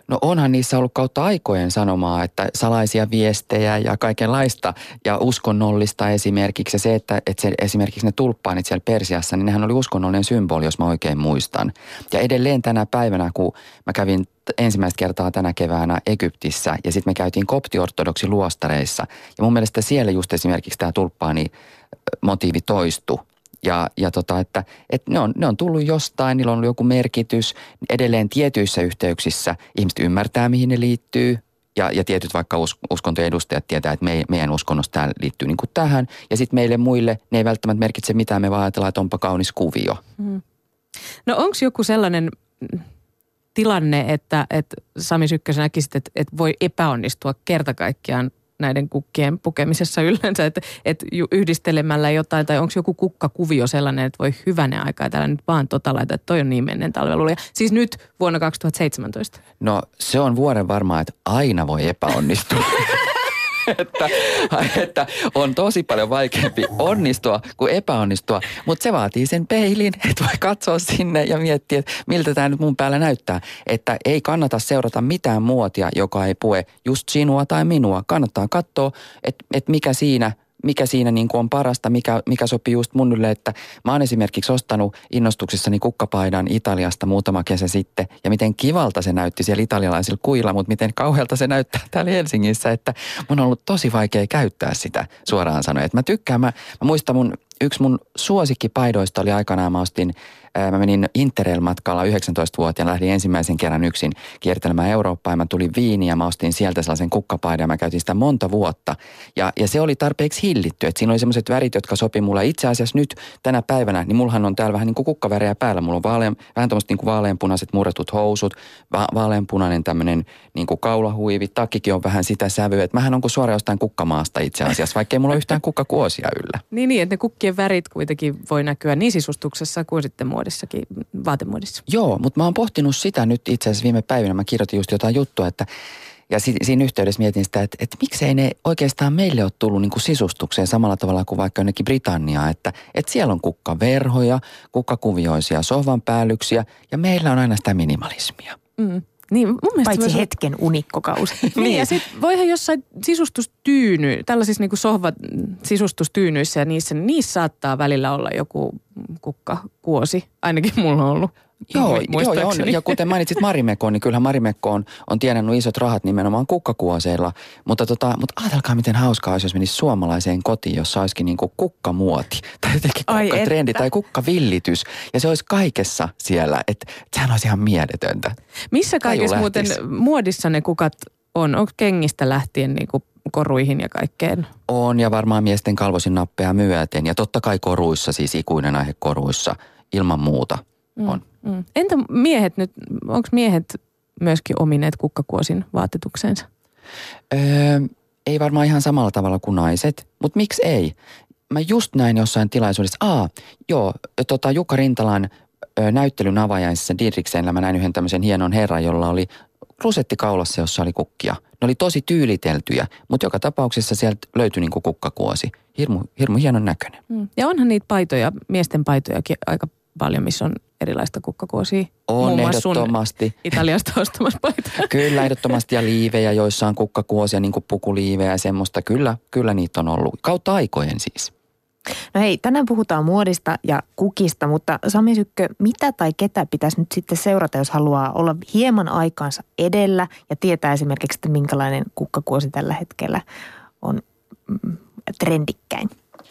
No onhan niissä ollut kautta aikojen sanomaa, että salaisia viestejä ja kaikenlaista ja uskonnollista esimerkiksi. Ja se, että, että se, esimerkiksi ne tulppaanit siellä Persiassa, niin nehän oli uskonnollinen symboli, jos mä oikein muistan. Ja edelleen tänä päivänä, kun mä kävin ensimmäistä kertaa tänä keväänä Egyptissä ja sitten me käytiin koptiortodoksi luostareissa. Ja mun mielestä siellä just esimerkiksi tämä tulppaani motiivi toistui. Ja, ja tota, että, että ne, on, ne on tullut jostain, niillä on ollut joku merkitys. Edelleen tietyissä yhteyksissä ihmiset ymmärtää, mihin ne liittyy. Ja, ja tietyt vaikka us, uskontojen edustajat tietää, että me, meidän uskonnosta tämä liittyy niin kuin tähän. Ja sitten meille muille ne ei välttämättä merkitse mitään, me vaan ajatellaan, että onpa kaunis kuvio. Hmm. No onko joku sellainen tilanne, että, että Sami Sykkäs näkisit, että, että voi epäonnistua kerta kaikkiaan näiden kukkien pukemisessa yleensä, että, että yhdistelemällä jotain, tai onko joku kukkakuvio sellainen, että voi hyvänen aikaa täällä nyt vaan tota laita, että toi on niin menneen talvelu. Ja siis nyt vuonna kaksituhattaseitsemäntoista. No se on vuoden varmaa, että aina voi epäonnistua. että, että on tosi paljon vaikeampi onnistua kuin epäonnistua, mutta se vaatii sen peilin, että voi katsoa sinne ja miettiä, että miltä tämä nyt mun päällä näyttää. Että ei kannata seurata mitään muotia, joka ei pue just sinua tai minua. Kannattaa katsoa, että, että mikä siinä mikä siinä niin kuin on parasta, mikä, mikä sopii just mun ylle, että mä oon esimerkiksi ostanut innostuksissani kukkapaidan Italiasta muutama kesä sitten, ja miten kivalta se näytti siellä italialaisilla kuilla, mutta miten kauhealta se näyttää täällä Helsingissä, että mun on ollut tosi vaikea käyttää sitä suoraan sanoen. Että mä tykkään, mä, mä muistan mun, yksi mun suosikkipaidoista oli aikanaan, mä ostin, mä menin Interrail-matkalla yhdeksäntoistavuotiaana, lähdin ensimmäisen kerran yksin kiertelemään Eurooppaa ja mä tulin Viiniin ja mä ostin sieltä sellaisen kukkapaidan ja mä käytin sitä monta vuotta. Ja, ja se oli tarpeeksi hillitty, että siinä oli sellaiset värit, jotka sopi mulle. Itse asiassa nyt tänä päivänä, niin mullahan on täällä vähän niin kuin kukkavärejä päällä. Mulla on vaalean, vähän tommoset niin kuin vaaleanpunaiset murretut housut, va- vaaleanpunainen tämmöinen niin kuin kaulahuivi, takkikin on vähän sitä sävyä. Että mähän on kuin suoraan jostain kukkamaasta itse asiassa, vaikka ei mulla ole yhtään kukkakuosia yllä. Niin, niin, että ne kukkien värit kuitenkin voi näkyä niin sisustuksessa kuin sitten muodissakin, vaatemuodissa. Joo, mutta mä oon pohtinut sitä nyt itse asiassa viime päivinä. Mä kirjoitin just jotain juttua, että ja si- siinä yhteydessä mietin sitä, että, että miksei ne oikeastaan meille ole tullut niin kuin sisustukseen samalla tavalla kuin vaikka jonnekin Britanniaan, että, että siellä on kukkaverhoja, kukkakuvioisia sohvanpäällyksiä ja meillä on aina sitä minimalismia. Mm. Niin, mun mielestä paitsi myös hetken unikkokausi. niin, ja sitten voihan jossain sisustustyyny, tällaisissa niinku sohva-sisustustyynyissä ja niissä, niin niissä saattaa välillä olla joku kukkakuosi. Ainakin mulla on ollut. Joo, joo ja, on, ja kuten mainitsit Marimekkoon, niin kyllähän Marimekko on, on tienannut isot rahat nimenomaan kukkakuoseilla. Mutta, tota, mutta ajatelkaa, miten hauskaa olisi, jos menisi suomalaiseen kotiin, jossa olisikin niin kuin kukkamuoti tai jotenkin kukkatrendi tai kukkavillitys. Ja se olisi kaikessa siellä, että sehän olisi ihan miedetöntä. Missä kaikessa muuten muodissa ne kukat on? Onko kengistä lähtien niin kuin koruihin ja kaikkeen? On, ja varmaan miesten kalvosin nappeja myöten. Ja totta kai koruissa, siis ikuinen aihe koruissa, ilman muuta on. Mm, mm. Entä miehet nyt, onko miehet myöskin omineet kukkakuosin vaatetukseensa? Öö, ei varmaan ihan samalla tavalla kuin naiset, mutta miksi ei? Mä just näin jossain tilaisuudessa, aa, joo, tota Jukka Rintalan ö, näyttelyn avajaisissa Didriksenillä mä näin yhden tämmöisen hienon herran, jolla oli klusetti kaulassa, jossa oli kukkia. Ne oli tosi tyyliteltyjä, mutta joka tapauksessa sieltä löytyi niinku kukkakuosi. Hirmu, hirmu hienon näköinen. Mm. Ja onhan niitä paitoja, miesten paitojakin aika paljon, missä on erilaista kukkakuosia. On ehdottomasti. Italiasta ostamassa paitoja. Kyllä, ehdottomasti ja liivejä, joissa on kukkakuosia, niin kuin pukuliivejä ja semmoista. Kyllä, kyllä niitä on ollut. Kautta aikojen siis. No hei, tänään puhutaan muodista ja kukista, mutta Sami Sykkö, mitä tai ketä pitäisi nyt sitten seurata, jos haluaa olla hieman aikaansa edellä ja tietää esimerkiksi, että minkälainen kukkakuosi tällä hetkellä on mm, trendikkäin?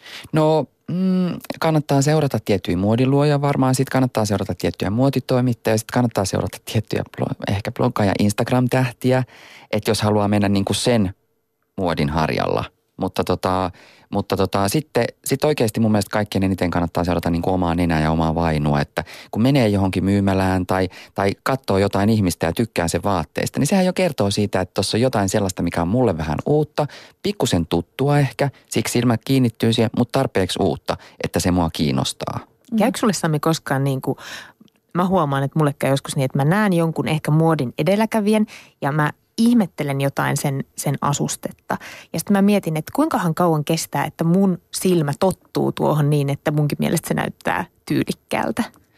No mm, kannattaa seurata tiettyjä muodiluoja varmaan, sitten kannattaa seurata tiettyjä muotitoimittajia, sitten kannattaa seurata tiettyjä ehkä blogga- ja Instagram-tähtiä, että jos haluaa mennä niin kuin sen muodin harjalla. Mutta, tota, mutta tota, sitten sit oikeasti mun mielestä kaikkien eniten kannattaa seurata niin kuin omaa nenää ja omaa vainua, että kun menee johonkin myymälään tai, tai katsoo jotain ihmistä ja tykkää sen vaatteista, niin sehän jo kertoo siitä, että tuossa on jotain sellaista, mikä on mulle vähän uutta, pikkusen tuttua ehkä, siksi silmät kiinnittyy siihen, mutta tarpeeksi uutta, että se mua kiinnostaa. Käykö sulle, Sami, koskaan niin kuin, mä huomaan, että mulle käy joskus niin, että mä näen jonkun ehkä muodin edelläkävijän ja mä ihmettelen jotain sen, sen asustetta. Ja sitten mä mietin, että kuinkahan kauan kestää, että mun silmä tottuu tuohon niin, että munkin mielestä se näyttää tyylikkäältä.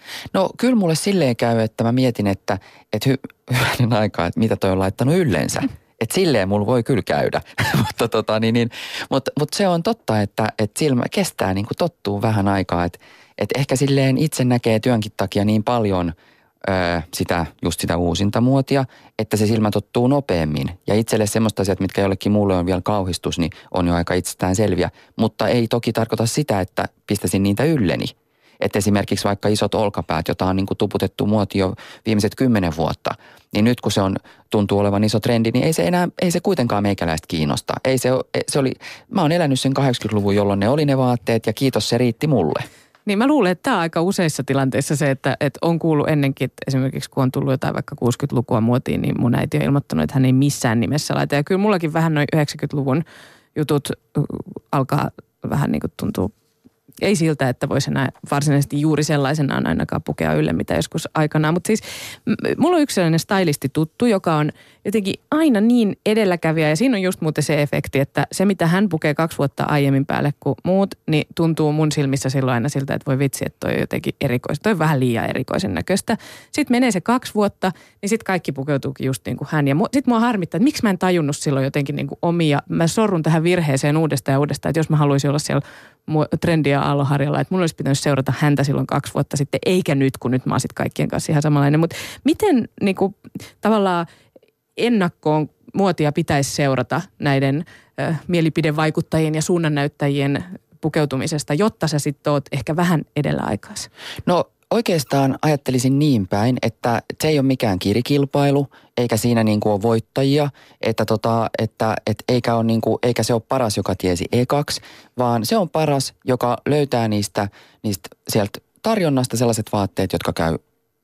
No kyllä mulle silleen käy, että mä mietin, että, että hy- hyvänen aikaa, että mitä toi on laittanut yllensä. Että silleen mulla voi kyllä käydä, mutta, tota, niin, niin, mutta, mutta se on totta, että, että silmä kestää niin kuin tottuu vähän aikaa. Että, että ehkä silleen itse näkee työnkin takia niin paljon öö, sitä, just sitä uusinta muotia, että se silmä tottuu nopeammin. Ja itselle semmoista asiat, mitkä jollekin muulle on vielä kauhistus, niin on jo aika itsestään selviä. Mutta ei toki tarkoita sitä, että pistäisin niitä ylleni. Että esimerkiksi vaikka isot olkapäät, jota on niin kuin tuputettu muoti jo viimeiset kymmenen vuotta, niin nyt kun se on, tuntuu olevan iso trendi, niin ei se enää, ei se kuitenkaan meikäläistä kiinnosta. Ei se, se oli, mä oon elänyt sen kahdeksankymmentäluvun, jolloin ne oli ne vaatteet ja kiitos, se riitti mulle. Niin mä luulen, että tämä on aika useissa tilanteissa se, että, että on kuullut ennenkin, että esimerkiksi kun on tullut jotain vaikka kuusikymmentälukua muotiin, niin mun äiti on ilmoittanut, että hän ei missään nimessä laita. Ja kyllä mullakin vähän noin yhdeksänkymmentäluvun jutut alkaa vähän niin kuin tuntuu, ei siltä, että voisi enää varsinaisesti juuri sellaisenaan ainakaan pukea ylle, mitä joskus aikanaan. Mutta siis mulla on yksi sellainen stylisti tuttu, joka on jotenkin aina niin edelläkävijä. Ja siinä on just muuten se efekti, että se mitä hän pukee kaksi vuotta aiemmin päälle kuin muut, niin tuntuu mun silmissä silloin aina siltä, että voi vitsi, että toi on jotenkin erikoista. Toi on vähän liian erikoisen näköistä. Sitten menee se kaksi vuotta, niin sitten kaikki pukeutuukin just niin kuin hän. Ja sitten mua harmittaa, että miksi mä en tajunnut silloin jotenkin niin kuin omia. Mä sorrun tähän virheeseen uudestaan ja uudestaan, että jos mä haluaisin olla siellä trendiä Aallonharjalla, että mun olisi pitänyt seurata häntä silloin kaksi vuotta sitten, eikä nyt, kun nyt mä oon sit kaikkien kanssa ihan samanlainen. Mutta miten niin kuin, tavallaan ennakkoon muotia pitäisi seurata näiden äh, mielipidevaikuttajien ja suunnannäyttäjien pukeutumisesta, jotta sä sitten oot ehkä vähän edellä aikaisi? No oikeastaan ajattelisin niin päin, että se ei ole mikään kirikilpailu, eikä siinä niin kuin ole voittajia, että tota, että, että eikä, ole niin kuin, eikä se ole paras, joka tiesi ekaksi, vaan se on paras, joka löytää niistä, niistä sieltä tarjonnasta sellaiset vaatteet, jotka käy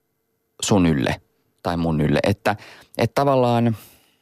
sun ylle tai mun ylle. Että, että tavallaan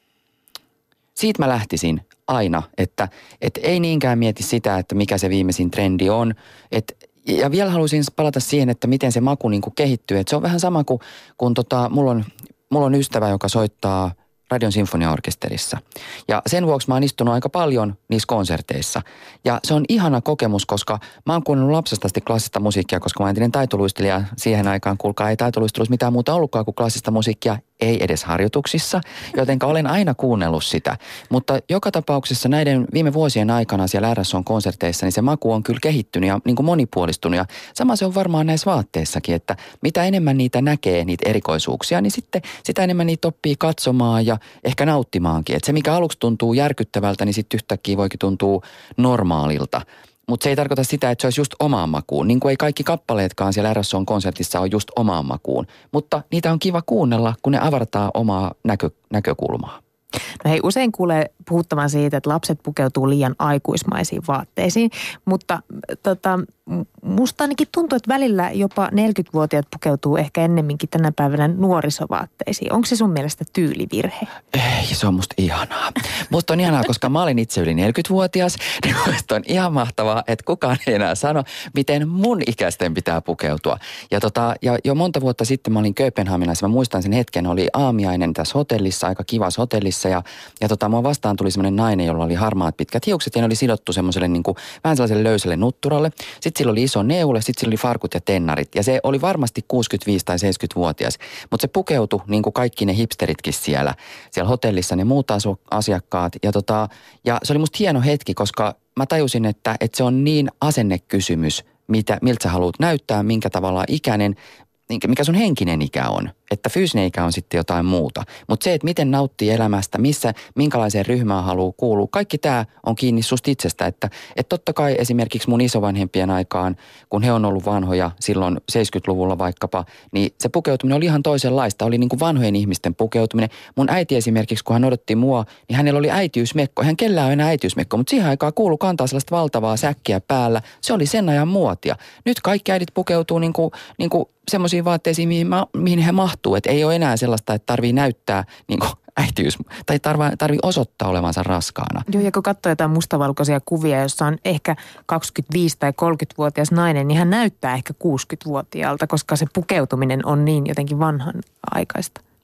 siitä mä lähtisin aina, että, että ei niinkään mieti sitä, että mikä se viimeisin trendi on, että ja vielä haluaisin palata siihen, että miten se maku niin kuin kehittyy. Että se on vähän sama kuin, kun tota, mulla, on, mulla on ystävä, joka soittaa Radion Sinfoniaorkesterissa. Ja sen vuoksi mä oon istunut aika paljon niissä konserteissa. Ja se on ihana kokemus, koska mä oon kuunnellut lapsesta asti klassista musiikkia, koska mä oon entinen taitoluistelija. Siihen aikaan, kuulkaa, ei taitoluistelussa mitään muuta ollutkaan kuin klassista musiikkia, ei edes harjoituksissa. Jotenka olen aina kuunnellut sitä. Mutta joka tapauksessa näiden viime vuosien aikana siellä R S O-konserteissa, niin se maku on kyllä kehittynyt ja niin kuin monipuolistunut. Ja sama se on varmaan näissä vaatteissakin, että mitä enemmän niitä näkee, niitä erikoisuuksia, niin sitten sitä enemmän niitä oppii katsomaan ja ehkä nauttimaankin. Että se, mikä aluksi tuntuu järkyttävältä, niin sitten yhtäkkiä voikin tuntua normaalilta. Mutta se ei tarkoita sitä, että se olisi just omaan makuun. Niin kuin ei kaikki kappaleetkaan siellä R S O-konsertissa ole just omaan makuun. Mutta niitä on kiva kuunnella, kun ne avartaa omaa näkö, näkökulmaa. No hei, usein kuulee puhuttavan siitä, että lapset pukeutuu liian aikuismaisiin vaatteisiin, mutta tota, musta ainakin tuntuu, että välillä jopa neljäkymmentävuotiaat pukeutuu ehkä ennemminkin tänä päivänä nuorisovaatteisiin. Onko se sun mielestä tyylivirhe? Ei, se on musta ihanaa. Musta on ihanaa, koska mä olin itse yli neljäkymmentävuotias, niin musta on ihan mahtavaa, että kukaan ei enää sano, miten mun ikäisten pitää pukeutua. Ja, tota, ja jo monta vuotta sitten mä olin Kööpenhaminassa, mä muistan sen hetken, oli aamiainen tässä hotellissa, aika kivassa hotellissa ja, ja tota, mua vastaan tuli semmoinen nainen, jolla oli harmaat pitkät hiukset ja ne oli sidottu semmoiselle niin kuin vähän sellaiselle löysälle nutturalle. Sitten sillä oli iso neule, sitten sillä oli farkut ja tennarit. Ja se oli varmasti kuusikymmentäviisi- tai seitsemänkymmentävuotias. Mutta se pukeutui niin kuin kaikki ne hipsteritkin siellä. Siellä hotellissa ne muut asu- asiakkaat. Ja, tota, ja se oli musta hieno hetki, koska mä tajusin, että, että se on niin asennekysymys, mitä, miltä sä haluat näyttää, minkä tavalla ikäinen, mikä sun henkinen ikä on. Että fyysinen ikä on sitten jotain muuta. Mutta se, että miten nauttii elämästä, missä, minkälaiseen ryhmään haluaa kuulua, kaikki tämä on kiinni susta itsestä. Että, että totta kai esimerkiksi mun isovanhempien aikaan, kun he on ollut vanhoja silloin seitsemänkymmentäluvulla vaikkapa, niin se pukeutuminen oli ihan toisenlaista. Oli niin kuin vanhojen ihmisten pukeutuminen. Mun äiti esimerkiksi, kun hän odotti mua, niin hänellä oli äitiysmekko. Hän kellään ole enää äitiysmekko, mutta siihen aikaan kuului kantaa sellaista valtavaa säkkiä päällä. Se oli sen ajan muotia. Nyt kaikki äidit pukeutuu niin kuin, niin kuin semmoisiin vaatteisiin, mihin, mihin he mahtuu. Että ei ole enää sellaista, että tarvii näyttää niin kuin äitiys, tai tarvii, tarvii osoittaa olevansa raskaana. Joo, ja kun katsoo jotain mustavalkoisia kuvia, jossa on ehkä kaksikymmentäviisi- tai kolmekymmentävuotias nainen, niin hän näyttää ehkä kuusikymmentävuotiaalta, koska se pukeutuminen on niin jotenkin vanhanaikaista.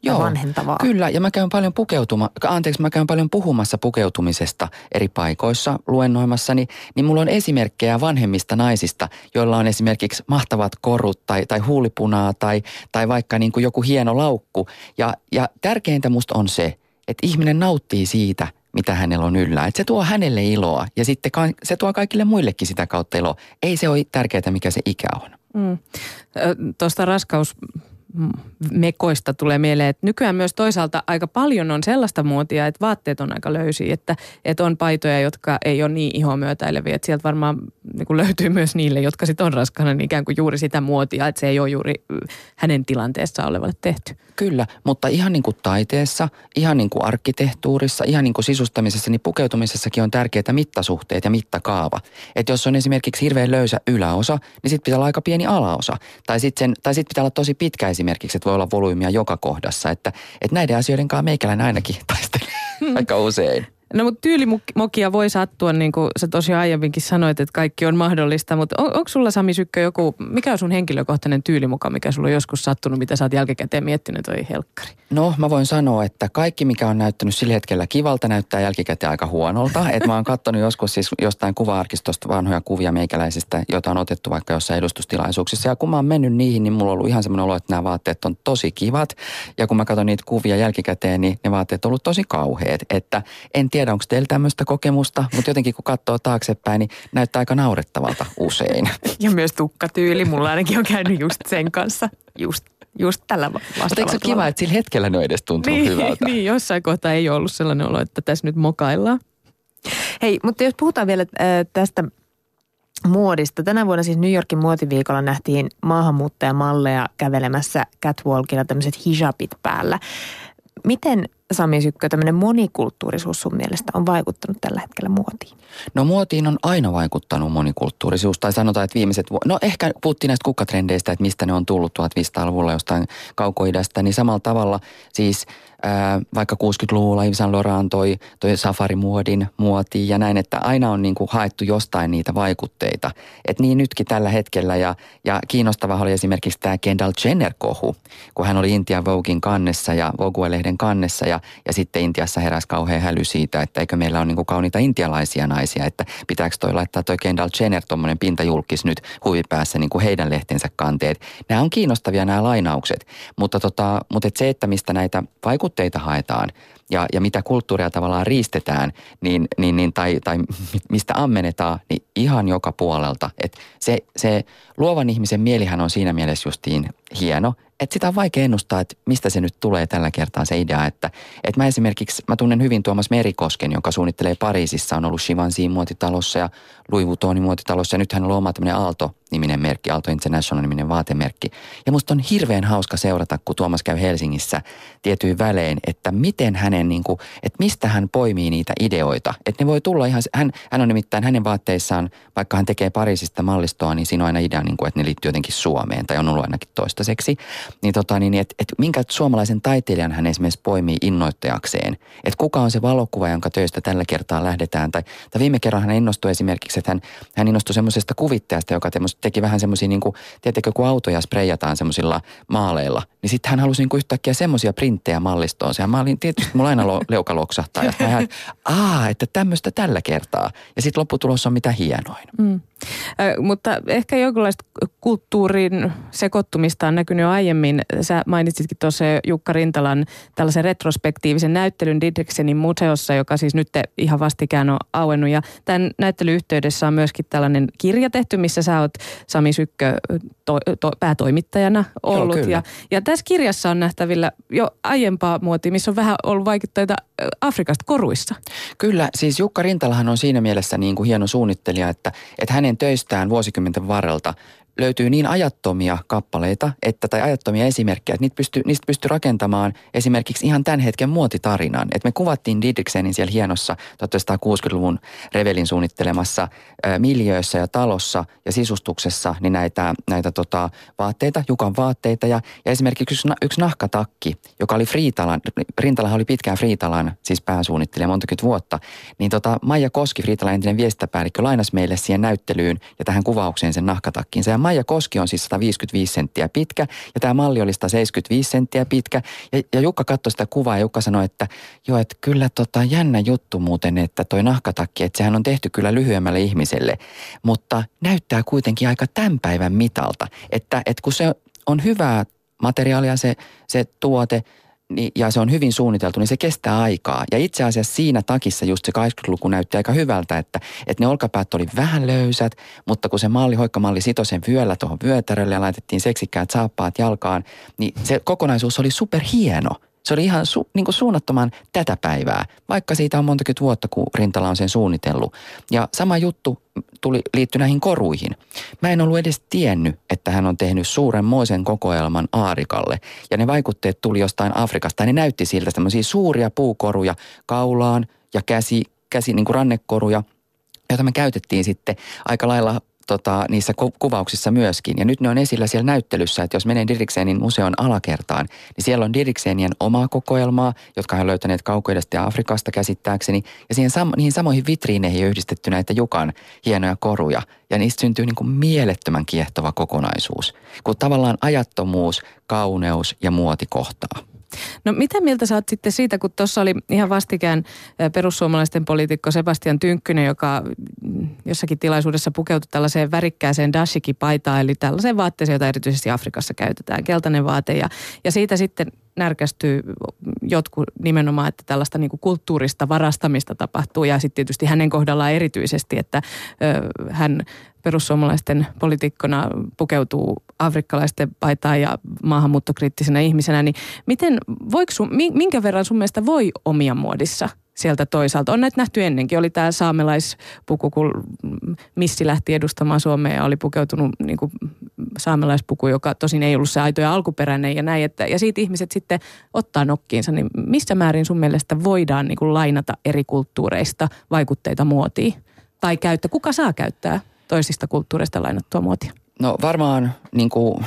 ja vanhentavaa. Kyllä, ja mä käyn paljon pukeutuma, anteeksi, mä käyn paljon puhumassa pukeutumisesta eri paikoissa luennoimassani, niin mulla on esimerkkejä vanhemmista naisista, joilla on esimerkiksi mahtavat korut tai, tai huulipunaa tai, tai vaikka niin kuin joku hieno laukku. Ja, ja tärkeintä musta on se, että ihminen nauttii siitä, mitä hänellä on yllä. Että se tuo hänelle iloa ja sitten se tuo kaikille muillekin sitä kautta iloa. Ei se ole tärkeää, mikä se ikä on. Mm. Tuosta raskaus... mekoista tulee mieleen, että nykyään myös toisaalta aika paljon on sellaista muotia, että vaatteet on aika löysiä, että, että on paitoja, jotka ei ole niin ihomyötäileviä, että sieltä varmaan niin kuin löytyy myös niille, jotka sitten on raskana, niin ikään kuin juuri sitä muotia, että se ei ole juuri hänen tilanteessaan olevalle tehty. Kyllä, mutta ihan niin kuin taiteessa, ihan niin kuin arkkitehtuurissa, ihan niin kuin sisustamisessa, niin pukeutumisessakin on tärkeitä mittasuhteet ja mittakaava. Että jos on esimerkiksi hirveän löysä yläosa, niin sitten pitää olla aika pieni alaosa. Tai sitten sit pitää olla tosi pitkä esimerkiksi, että voi olla volyymia joka kohdassa. Että, että näiden asioiden kanssa meikäläinen ainakin taistelee aika usein. No mutta tyylimokia voi sattua, niin kuin sä tosiaan aiemminkin sanoit, että kaikki on mahdollista, mutta on, onko sulla Sami Sykkö joku, mikä on sun henkilökohtainen tyylimoka, mikä sulla on joskus sattunut, mitä sä oot jälkikäteen miettinyt, toi helkkari? No mä voin sanoa, että kaikki mikä on näyttänyt sillä hetkellä kivalta näyttää jälkikäteen aika huonolta. Että mä oon katsonut joskus siis jostain kuva-arkistosta vanhoja kuvia meikäläisistä, joita on otettu vaikka jossain edustustilaisuuksissa. Ja kun mä oon mennyt niihin, niin mulla on ollut ihan semmoinen olo, että nämä vaatteet on tosi kivat. Ja kun mä katson niitä kuvia jälkikäteen, niin ne vaatteet on ollut tosi kauheat. Että en tiedä, onko teillä tämmöistä kokemusta, mutta jotenkin kun katsoo taaksepäin, niin näyttää aika naurettavalta usein. Ja myös tukkatyyli, mulla ainakin on käynyt just sen kanssa, just, just tällä vastaavalla. Mutta eikö se ole kiva, että sillä hetkellä ne on edes tuntunut niin, hyvältä? Niin, jossain kohtaa ei ole ollut sellainen olo, että tässä nyt mokaillaan. Hei, mutta jos puhutaan vielä äh, tästä muodista. Tänä vuonna siis New Yorkin muotiviikolla nähtiin maahanmuuttajamalleja kävelemässä catwalkilla tämmöiset hijabit päällä. Miten, Sami Sykkö, tämmöinen monikulttuurisuus sun mielestä on vaikuttanut tällä hetkellä muotiin? No muotiin on aina vaikuttanut monikulttuurisuus. Tai sanotaan, että viimeiset vuodet, no ehkä puhuttiin näistä kukkatrendeistä, että mistä ne on tullut tuhatviisisataaluvulla jostain kaukoidästä. Niin samalla tavalla siis ää, vaikka kuusikymmentäluvulla Yves Saint Laurent toi, toi safarimuodin muotiin ja näin, että aina on niin kuin haettu jostain niitä vaikutteita. Että niin nytkin tällä hetkellä ja, ja kiinnostava oli esimerkiksi tämä Kendall Jenner-kohu, kun hän oli Intian Voguein kannessa ja Vogue-lehden kannessa ja, ja sitten Intiassa heräsi kauhean häly siitä, että eikö meillä ole niin kuin kauniita intialaisia naisia, että pitääkö toi laittaa toi Kendall Jenner tommonen pintajulkis nyt huvipäässä niin kuin heidän lehtensä kanteet. Nämä on kiinnostavia nämä lainaukset, mutta, tota, mutta et se, että mistä näitä vaikutteita haetaan ja, ja mitä kulttuuria tavallaan riistetään niin, niin, niin, tai, tai mistä ammennetaan, niin ihan joka puolelta. Et se, se luovan ihmisen mielihän on siinä mielessä justiin hieno, että sitä on vaikea ennustaa, että mistä se nyt tulee tällä kertaa se idea, että, että mä esimerkiksi, mä tunnen hyvin Tuomas Merikosken, joka suunnittelee Pariisissa, on ollut Givenchy muotitalossa ja Louis Vuittonin muotitalossa ja nyt hän on oma tämmöinen Aalto-niminen merkki, Aalto International-niminen vaatemerkki. Ja musta on hirveän hauska seurata, kun Tuomas käy Helsingissä tietyin välein, että miten hänen, niin kuin, että mistä hän poimii niitä ideoita. Että ne voi tulla ihan, hän, hän on nimittäin hänen vaatteissaan, vaikka hän tekee Pariisista mallistoa, niin siinä on aina idea, niin kuin, että ne liittyy jotenkin Suomeen tai on ollut ainakin toistaiseksi. Niin tota niin, että et minkä suomalaisen taiteilijan hän esimerkiksi poimii innoittajakseen. Että kuka on se valokuva, jonka töistä tällä kertaa lähdetään. Tai, tai viime kerran hän innostui esimerkiksi, että hän, hän innostui semmoisesta kuvittajasta, joka teki vähän semmoisia, niin kuin, tiedättekö, kun autoja spreijataan semmoisilla maaleilla. Niin sitten hän halusi niin kuin yhtäkkiä semmoisia printtejä mallistoon. Ja mä olin tietysti, mulla aina leuka loksahtaa. Ja mä ajattelin, aah, että tämmöistä tällä kertaa. Ja sitten lopputulos on mitä hienoin. Mm. Äh, mutta ehkä jonkinlaista kulttuurin sekoittumista on näkynyt jo aiemmin. Sä mainitsitkin tuossa Jukka Rintalan tällaisen retrospektiivisen näyttelyn Didriksenin museossa, joka siis nyt ihan vastikään on auennut. Ja tämän näyttelyn yhteydessä on myöskin tällainen kirja tehty, missä sä oot, Sami Sykkö, to, to, päätoimittajana ollut. Joo, ja, ja tässä kirjassa on nähtävillä jo aiempaa muotia, missä on vähän ollut vaikutteita Afrikasta koruissa. Kyllä, siis Jukka Rintalahan on siinä mielessä niin kuin hieno suunnittelija, että, että hänen töistään vuosikymmenten varrelta löytyy niin ajattomia kappaleita, että, tai ajattomia esimerkkejä, että niitä pystyy, niistä pystyy rakentamaan esimerkiksi ihan tämän hetken muotitarinan. Että me kuvattiin Didriksenin siellä hienossa tuhatyhdeksänsataakuusikymmentäluvun Revelin suunnittelemassa ä, miljöössä ja talossa ja sisustuksessa niin näitä, näitä tota, vaatteita, Jukan vaatteita. Ja, ja esimerkiksi yksi, yksi nahkatakki, joka oli Friitalan, Rintalahan oli pitkään Friitalan, siis pääsuunnittelija montakymmentä vuotta, niin tota, Maija Koski, Friitalan entinen viestintäpäällikkö, lainasi meille siihen näyttelyyn ja tähän kuvaukseen sen nahkatakkiinsa. Ja Maija Koski on siis sata viisikymmentäviisi senttiä pitkä ja tämä malli oli sata seitsemänkymmentäviisi senttiä pitkä. Ja, ja Jukka katsoi sitä kuvaa ja Jukka sanoi, että joo, että kyllä tota jännä juttu muuten, että toi nahkatakki, että sehän on tehty kyllä lyhyemmälle ihmiselle, mutta näyttää kuitenkin aika tämän päivän mitalta, että, että kun se on hyvää materiaalia se, se tuote, niin, ja se on hyvin suunniteltu, niin se kestää aikaa. Ja itse asiassa siinä takissa just se kahdeksankymmentäluku näytti aika hyvältä, että, että ne olkapäät oli vähän löysät, mutta kun se malli, hoikkamalli sitoi sen vyöllä tuohon vyötärölle ja laitettiin seksikkäät saappaat jalkaan, niin se kokonaisuus oli superhieno. Se oli ihan su, niin kuin suunnattoman tätä päivää, vaikka siitä on montakymmentä vuotta, kun Rintala on sen suunnitellut. Ja sama juttu tuli, liittyi näihin koruihin. Mä en ollut edes tiennyt, että hän on tehnyt suurenmoisen kokoelman aarikalle. Ja ne vaikutteet tuli jostain Afrikasta. Ja ne näytti siltä tämmöisiä suuria puukoruja kaulaan ja käsi, käsi niin kuin rannekoruja, joita me käytettiin sitten aika lailla Tota, niissä ku- kuvauksissa myöskin. Ja nyt ne on esillä siellä näyttelyssä, että jos menee Diriksenin museon alakertaan, niin siellä on Diriksenien omaa kokoelmaa, jotka hän löytäneet Kaukoidesta ja Afrikasta käsittääkseni. Ja siihen sam- niihin samoihin vitriineihin on yhdistetty näitä Jukan hienoja koruja. Ja niistä syntyy niin kuin mielettömän kiehtova kokonaisuus, kun tavallaan ajattomuus, kauneus ja muoti kohtaa. No mitä mieltä sä oot sitten siitä, kun tuossa oli ihan vastikään perussuomalaisten poliitikko Sebastian Tynkkynen, joka jossakin tilaisuudessa pukeutui tällaiseen värikkääseen dashiki-paitaan, eli tällaiseen vaatteeseen, jota erityisesti Afrikassa käytetään, keltainen vaate. Ja, ja siitä sitten närkästyy jotkut nimenomaan, että tällaista niin kuin kulttuurista varastamista tapahtuu. Ja sitten tietysti hänen kohdallaan erityisesti, että ö, hän perussuomalaisten poliitikkona pukeutuu afrikkalaisten paitaan ja maahanmuuttokriittisenä ihmisenä. Niin miten, voiko sun, minkä verran sun mielestä voi omia muodissa sieltä toisaalta? On näitä nähty ennenkin. Oli tämä saamelaispuku, kun Missi lähti edustamaan Suomea ja oli pukeutunut niin kuin saamelaispuku, joka tosin ei ollut se aito ja alkuperäinen ja näin. Että, ja siitä ihmiset sitten ottaa nokkiinsa. Niin missä määrin sun mielestä voidaan niin kuin lainata eri kulttuureista vaikutteita muotiin? Tai käyttää, kuka saa käyttää toisista kulttuureista lainattua muotia? No varmaan niin kuin,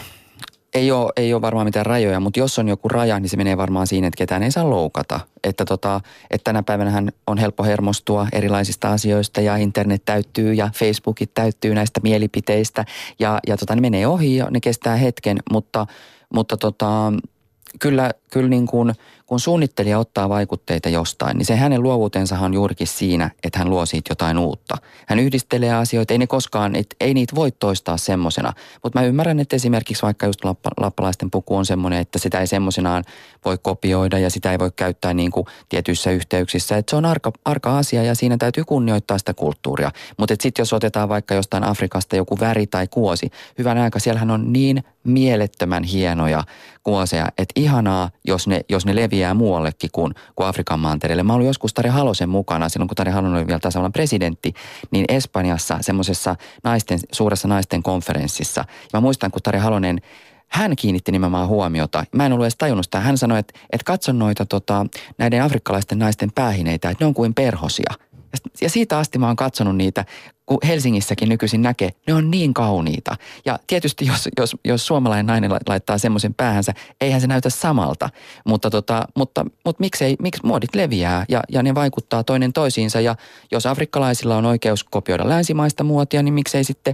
ei ole, ei ole varmaan mitään rajoja, mutta jos on joku raja, niin se menee varmaan siinä, että ketään ei saa loukata. Että, tota, että tänä päivänähän on helppo hermostua erilaisista asioista ja internet täyttyy ja Facebookit täyttyy näistä mielipiteistä. Ja, ja tota, ne menee ohi ja ne kestää hetken, mutta, mutta tota, kyllä, kyllä niin kuin, kun suunnittelija ottaa vaikutteita jostain, niin se hänen luovuutensahan on juurikin siinä, että hän luo siitä jotain uutta. Hän yhdistelee asioita, ei ne koskaan, et, ei niitä voi toistaa semmosena. Mutta mä ymmärrän, että esimerkiksi vaikka just lappa, lappalaisten puku on semmoinen, että sitä ei semmosenaan voi kopioida ja sitä ei voi käyttää niin kuin tietyissä yhteyksissä. Että se on arka, arka asia ja siinä täytyy kunnioittaa sitä kulttuuria. Mutta sitten jos otetaan vaikka jostain Afrikasta joku väri tai kuosi, hyvän aika, siellähän on niin mielettömän hienoja kuoseja, että ihanaa, jos ne, jos ne leviää muuallekin kuin, kuin Afrikan maantereelle. Mä olin joskus Tarja Halosen mukana, silloin kun Tarja Halonen oli vielä tasavallan presidentti, niin Espanjassa semmoisessa naisten, suuressa naisten konferenssissa. Mä muistan, kun Tarja Halonen, hän kiinnitti nimenomaan huomiota. Mä en ollut edes tajunnut sitä. Hän sanoi, että, että katso noita tota, näiden afrikkalaisten naisten päähineitä, että ne on kuin perhosia. Ja siitä asti mä oon katsonut niitä, kun Helsingissäkin nykyisin näkee, ne on niin kauniita. Ja tietysti jos, jos, jos suomalainen nainen laittaa semmoisen päähänsä, eihän se näytä samalta. Mutta, tota, mutta, mutta miksei, miksi muodit leviää ja, ja ne vaikuttaa toinen toisiinsa. Ja jos afrikkalaisilla on oikeus kopioida länsimaista muotia, niin miksei sitten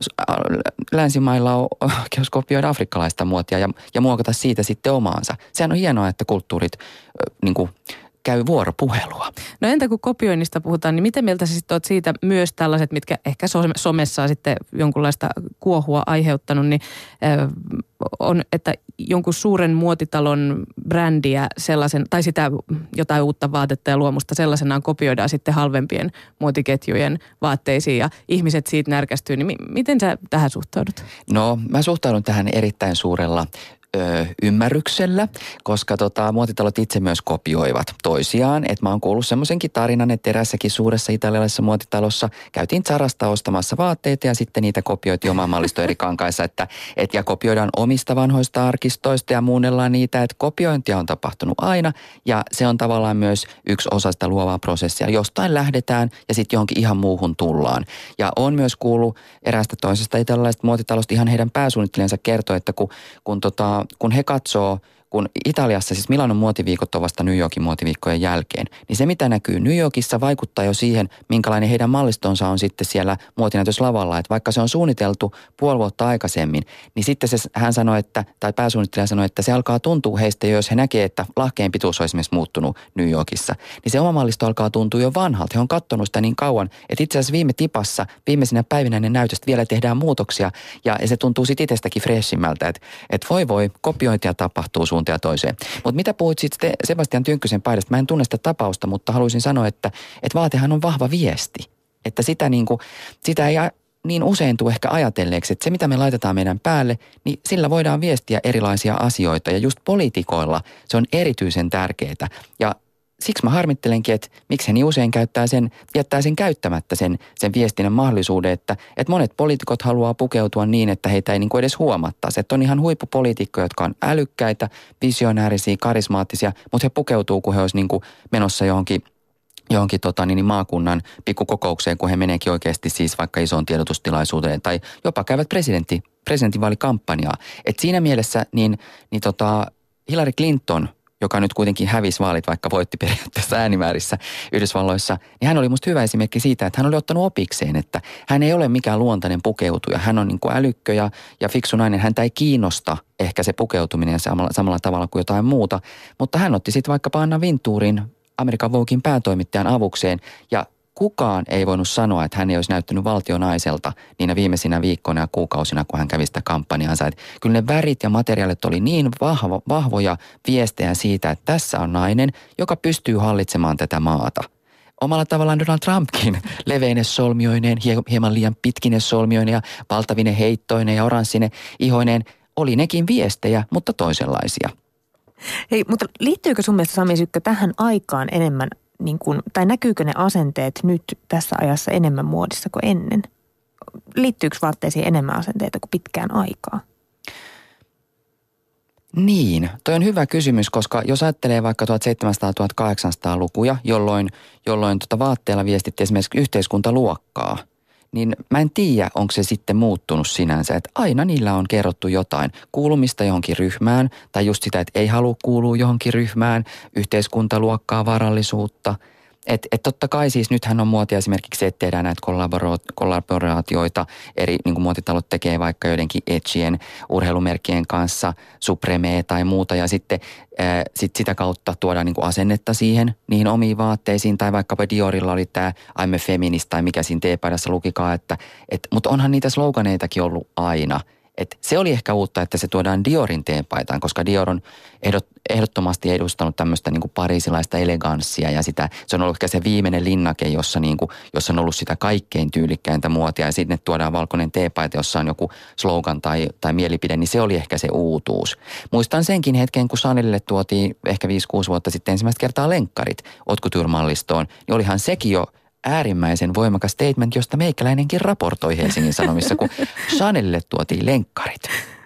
länsimailla ole oikeus kopioida afrikkalaista muotia ja, ja muokata siitä sitten omaansa. Sehän on hienoa, että kulttuurit niin kuin käy vuoropuhelua. No entä kun kopioinnista puhutaan, niin miten mieltä sä sitten oot siitä myös tällaiset, mitkä ehkä somessa on sitten jonkunlaista kuohua aiheuttanut, niin on, että jonkun suuren muotitalon brändiä sellaisen, tai sitä jotain uutta vaatetta ja luomusta sellaisenaan kopioidaan sitten halvempien muotiketjujen vaatteisiin ja ihmiset siitä närkästyy, niin miten sä tähän suhtaudut? No mä suhtaudun tähän erittäin suurella Ö, ymmärryksellä, koska tota, muotitalot itse myös kopioivat toisiaan. Et mä oon kuullut semmoisenkin tarinan, että erässäkin suuressa italialaisessa muotitalossa käytiin Zarasta ostamassa vaatteita ja sitten niitä kopioitiin oman mallisto eri kankaissa, että et, ja kopioidaan omista vanhoista arkistoista ja muunnellaan niitä, että kopiointia on tapahtunut aina ja se on tavallaan myös yksi osa sitä luovaa prosessia. Jostain lähdetään ja sitten johonkin ihan muuhun tullaan. Ja on myös kuullut eräästä toisesta italialaisesta muotitalosta ihan heidän pääsuunnittelijansa kertoi, että kun, kun tota kun he katsoo kun Italiassa, siis Milanon muotiviikot on vasta New Yorkin muotiviikkojen jälkeen, niin se mitä näkyy New Yorkissa vaikuttaa jo siihen, minkälainen heidän mallistonsa on sitten siellä muotinäytöslavalla. Että vaikka se on suunniteltu puoli vuotta aikaisemmin, niin sitten se, hän sanoi, että, tai pääsuunnittelija sanoi, että se alkaa tuntua heistä, jos he näkee, että lahkeen pituus on esimerkiksi muuttunut New Yorkissa, niin se oma mallisto alkaa tuntua jo vanhalta. He on katsonut sitä niin kauan, että itse asiassa viime tipassa, viimeisinä päivinä ennen näytöstä vielä tehdään muutoksia ja se tuntuu sitten itsestäkin freshimältä, että, että voi voi, kopiointia tapahtuu suuntaan ja toiseen. Mutta mitä puhuit sitten Sebastian Tynkkysen paidasta? Mä en tunne sitä tapausta, mutta haluaisin sanoa, että, että vaatehan on vahva viesti. Että sitä, niin kuin, sitä ei niin usein tule ehkä ajatelleeksi, että se mitä me laitetaan meidän päälle, niin sillä voidaan viestiä erilaisia asioita. Ja just poliitikoilla se on erityisen tärkeää. Ja siksi mä harmittelenkin, että miksi he niin usein käyttää sen, jättää sen käyttämättä sen, sen viestinnän mahdollisuuden, että, että monet poliitikot haluaa pukeutua niin, että heitä ei niin kuin edes huomattaisi. Että on ihan huippupoliitikkoja, jotka on älykkäitä, visionäärisiä, karismaattisia, mutta he pukeutuu, kun he olisi niin kuin menossa johonkin johonkin tota, niin, maakunnan pikkukokoukseen, kun he meneekin oikeasti siis vaikka isoon tiedotustilaisuuteen tai jopa käyvät presidentti, presidentinvaalikampanjaa. Et siinä mielessä niin, niin tota, Hillary Clinton, joka nyt kuitenkin hävisi vaalit, vaikka voitti periaatteessa äänimäärissä Yhdysvalloissa, niin hän oli musta hyvä esimerkki siitä, että hän oli ottanut opikseen, että hän ei ole mikään luontainen pukeutuja. Hän on niin kuin älykkö ja, ja fiksu nainen. Häntä ei kiinnosta ehkä se pukeutuminen samalla, samalla tavalla kuin jotain muuta, mutta hän otti sitten vaikkapa Anna Wintourin, Amerikan Voguein päätoimittajan avukseen ja kukaan ei voinut sanoa, että hän ei olisi näyttänyt valtionaiselta niinä viimeisinä viikkoina ja kuukausina, kun hän kävi sitä kampanjaansa. Että kyllä ne värit ja materiaalit oli niin vahvo, vahvoja viestejä siitä, että tässä on nainen, joka pystyy hallitsemaan tätä maata. Omalla tavallaan Donald Trumpkin leveine solmioineen, hieman liian pitkine solmioineen ja valtavine heittoineen ja oranssine ihoineen oli nekin viestejä, mutta toisenlaisia. Hei, mutta liittyykö sun mielestä, Sami Sykkö, tähän aikaan enemmän, niin kuin, tai näkyykö ne asenteet nyt tässä ajassa enemmän muodissa kuin ennen? Liittyykö vaatteisiin enemmän asenteita kuin pitkään aikaa? Niin, toi on hyvä kysymys, koska jos ajattelee vaikka tuhatseitsemänsataa-tuhatkahdeksansataa-lukuja, jolloin, jolloin tota vaatteella viestitti esimerkiksi yhteiskuntaluokkaa, niin mä en tiedä, onko se sitten muuttunut sinänsä, että aina niillä on kerrottu jotain kuulumista johonkin ryhmään tai just sitä, että ei halua kuulua johonkin ryhmään, yhteiskuntaluokkaa, varallisuutta. Että et totta kai siis nythän on muotia esimerkiksi se, että tehdään näitä kollaboraatioita, eri niin kuin muotitalot tekee vaikka joidenkin Etchien urheilumerkkien kanssa, Supremea tai muuta ja sitten ää, sit sitä kautta tuodaan niin kuin asennetta siihen, niihin omiin vaatteisiin tai vaikkapa Diorilla oli tämä I'm a feminist tai mikä siinä teepaidassa lukikaan, että et, mutta onhan niitä sloganeitakin ollut aina. Et se oli ehkä uutta, että se tuodaan Diorin teepaitaan, koska Dior on ehdot, ehdottomasti edustanut tämmöistä niin kuin pariisilaista eleganssia ja sitä, se on ollut ehkä se viimeinen linnake, jossa, niin kuin, jossa on ollut sitä kaikkein tyylikkäintä muotia ja sitten tuodaan valkoinen teepaita, jossa on joku slogan tai, tai mielipide, niin se oli ehkä se uutuus. Muistan senkin hetken, kun Chanelille tuotiin ehkä viisi kuusi vuotta sitten ensimmäistä kertaa lenkkarit Haute Couture-mallistoon, niin olihan sekin jo äärimmäisen voimakas statement, josta meikäläinenkin raportoi Helsingin Sanomissa, kun Chanelille tuotiin lenkkarit.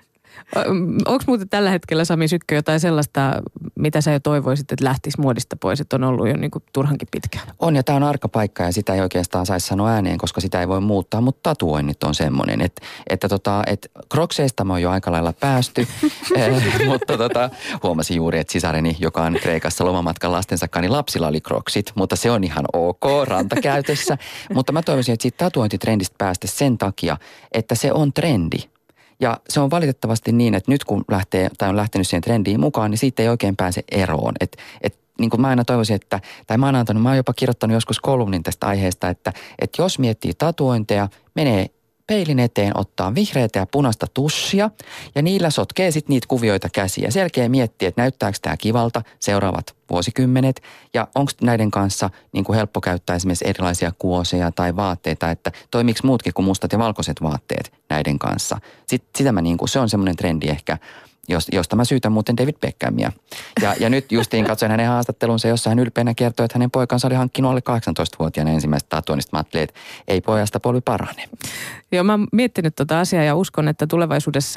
Onko muuten tällä hetkellä, Sami Sykkö, jotain sellaista, mitä sä jo toivoisit, että lähtisi muodista pois, että on ollut jo niin kuin turhankin pitkään? On ja tämä on arka paikka ja sitä ei oikeastaan saisi sanoa ääneen, koska sitä ei voi muuttaa, mutta tatuoinnit on semmoinen, että, että, tota, että krokseista me on jo aika lailla päästy, mutta tota, huomasin juuri, että sisareni, joka on Kreikassa lomamatkan lastensa kanssa, niin lapsilla oli kroksit, mutta se on ihan ok rantakäytössä, mutta mä toivoisin, että siitä tatuointitrendistä päästä sen takia, että se on trendi. Ja se on valitettavasti niin, että nyt kun lähtee tai on lähtenyt siihen trendiin mukaan, niin siitä ei oikein pääse eroon. Että et, niin kuin mä aina toivoisin, että, tai mä oon antanut, mä oon jopa kirjoittanut joskus kolumnin tästä aiheesta, että, että jos miettii tatuointeja, menee peilin eteen, ottaa vihreätä ja punaista tussia ja niillä sotkee sitten niitä kuvioita käsiä. Selkeä miettiä, että näyttääkö tämä kivalta seuraavat vuosikymmenet ja onko näiden kanssa niin kuin helppo käyttää esimerkiksi erilaisia kuoseja tai vaatteita, että toimiks muutkin kuin mustat ja valkoiset vaatteet näiden kanssa. Sitten, sitä mä niin kuin, se on semmoinen trendi ehkä, josta mä syytän muuten David Beckhamia. Ja, ja nyt justiin katsoin hänen haastattelunsa, jossa hän ylpeänä kertoi, että hänen poikansa oli hankkinut alle kahdeksantoistavuotiaana ensimmäistä tatuoinnista. Mä ajattelin, että ei pojasta polvi parane. Joo, mä oon miettinyt tota asiaa ja uskon, että tulevaisuudessa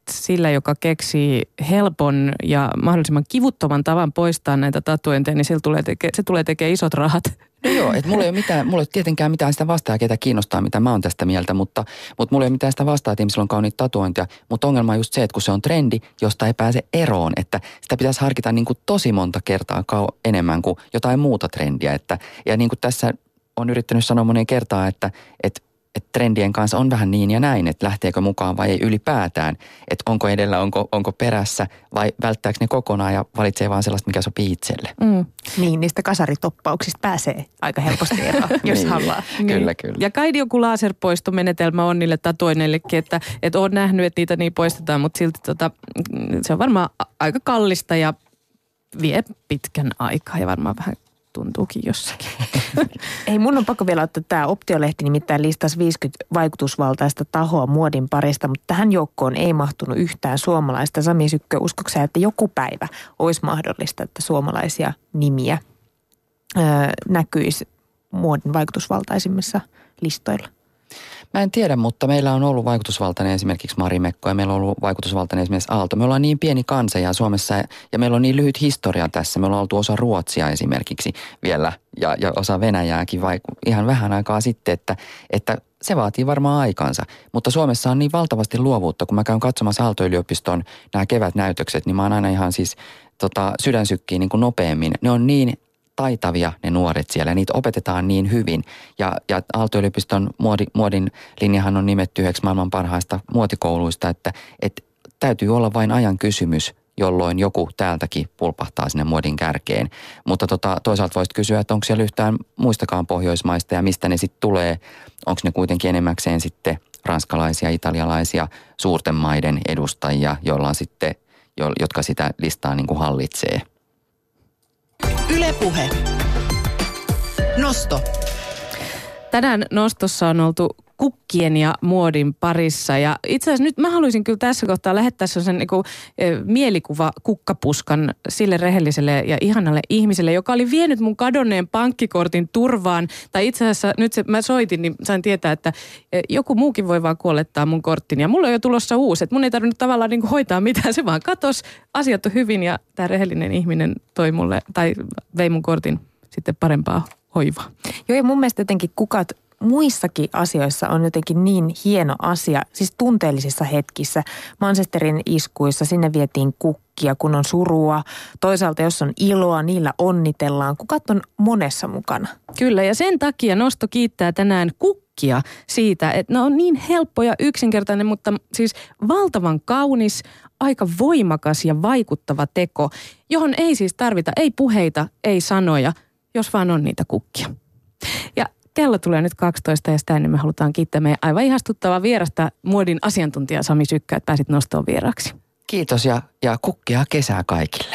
sillä, joka keksii helpon ja mahdollisimman kivuttoman tavan poistaa näitä tatuointeja, niin se tulee, teke, se tulee tekemään isot rahat. No joo, että mulla ei ole mitään, mulla ei ole tietenkään mitään sitä vastaa, ketä kiinnostaa, mitä mä oon tästä mieltä, mutta, mutta mulla ei ole mitään sitä vastaa, että ihmisillä on kauniita tatuointia. Mutta ongelma on just se, että kun se on trendi, josta ei pääse eroon, että sitä pitäisi harkita niin kuin tosi monta kertaa kau- enemmän kuin jotain muuta trendiä. Että, ja niin kuin tässä on yrittänyt sanoa moneen kertaan, että, että että trendien kanssa on vähän niin ja näin, että lähteekö mukaan vai ei ylipäätään. Että onko edellä, onko, onko perässä vai välttääkö ne kokonaan ja valitsee vaan sellaista, mikä sopii itselle. Mm. Niin, niistä kasaritoppauksista pääsee aika helposti eroon, jos niin, haluaa. Kyllä, niin. kyllä. Ja kai joku laserpoistomenetelmä on niille tatuoinneillekin, että, että oon nähnyt, että niitä niin poistetaan, mutta silti tota, se on varmaan aika kallista ja vie pitkän aikaa ja varmaan vähän tuntuukin jossakin. Ei, mun on pakko vielä ottaa tämä Optiolehti, nimittäin listasi viisikymmentä vaikutusvaltaista tahoa muodin parista, mutta tähän joukkoon ei mahtunut yhtään suomalaista. Sami Sykkö, uskoksä, että joku päivä olisi mahdollista, että suomalaisia nimiä öö, näkyisi muodin vaikutusvaltaisimmissa listoilla? Mä en tiedä, mutta meillä on ollut vaikutusvaltainen esimerkiksi Marimekko ja meillä on ollut vaikutusvaltainen esimerkiksi Aalto. Me ollaan niin pieni kansa ja Suomessa ja meillä on niin lyhyt historia tässä. Me ollaan oltu osa Ruotsia esimerkiksi vielä ja, ja osa Venäjääkin vaiku, ihan vähän aikaa sitten, että, että se vaatii varmaan aikansa. Mutta Suomessa on niin valtavasti luovuutta, kun mä käyn katsomassa Aalto-yliopiston nämä kevätnäytökset, niin mä oon aina ihan siis tota, sydän sykkii niin kuin nopeammin. Ne on niin taitavia ne nuoret siellä, niitä opetetaan niin hyvin. Ja, ja Aalto-yliopiston muodin, muodin linjahan on nimetty yhdeksi maailman parhaista muotikouluista, että et täytyy olla vain ajan kysymys, jolloin joku täältäkin pulpahtaa sinne muodin kärkeen. Mutta tota, toisaalta voisit kysyä, että onko siellä yhtään muistakaan Pohjoismaista ja mistä ne sitten tulee. Onko ne kuitenkin enemmäkseen sitten ranskalaisia, italialaisia, suurten maiden edustajia, joilla on sitten, jotka sitä listaa niin kuin hallitsee. Yle Puhe. Nosto. Tänään nostossa on oltu kukkien ja muodin parissa ja itse asiassa nyt mä haluaisin kyllä tässä kohtaa lähettää sen niin kuin, e, mielikuva kukkapuskan sille rehelliselle ja ihanalle ihmiselle, joka oli vienyt mun kadonneen pankkikortin turvaan. Tai itse asiassa nyt se, mä soitin, niin sain tietää, että e, joku muukin voi vaan kuollettaa mun korttin ja mulla on jo tulossa uusi. Että mun ei tarvinnut tavallaan niin kuin hoitaa mitään, se vaan katos, asiat on hyvin ja tämä rehellinen ihminen toi mulle tai vei mun kortin sitten parempaa hoivaa. Joo, ja mun mielestä jotenkin kukat muissakin asioissa on jotenkin niin hieno asia, siis tunteellisissa hetkissä. Manchesterin iskuissa sinne vietiin kukkia, kun on surua. Toisaalta jos on iloa, niillä onnitellaan. Kukat on monessa mukana. Kyllä, ja sen takia Nosto kiittää tänään kukkia siitä, että ne on niin helppo ja yksinkertainen, mutta siis valtavan kaunis, aika voimakas ja vaikuttava teko, johon ei siis tarvita ei puheita, ei sanoja, jos vaan on niitä kukkia. Ja kello tulee nyt kaksitoista ja sitä ennen me halutaan kiittää meidän aivan ihastuttavaa vierasta muodin asiantuntija Sami Sykkö, että pääsit Nostoon vieraaksi. Kiitos ja, ja kukkia kesää kaikille.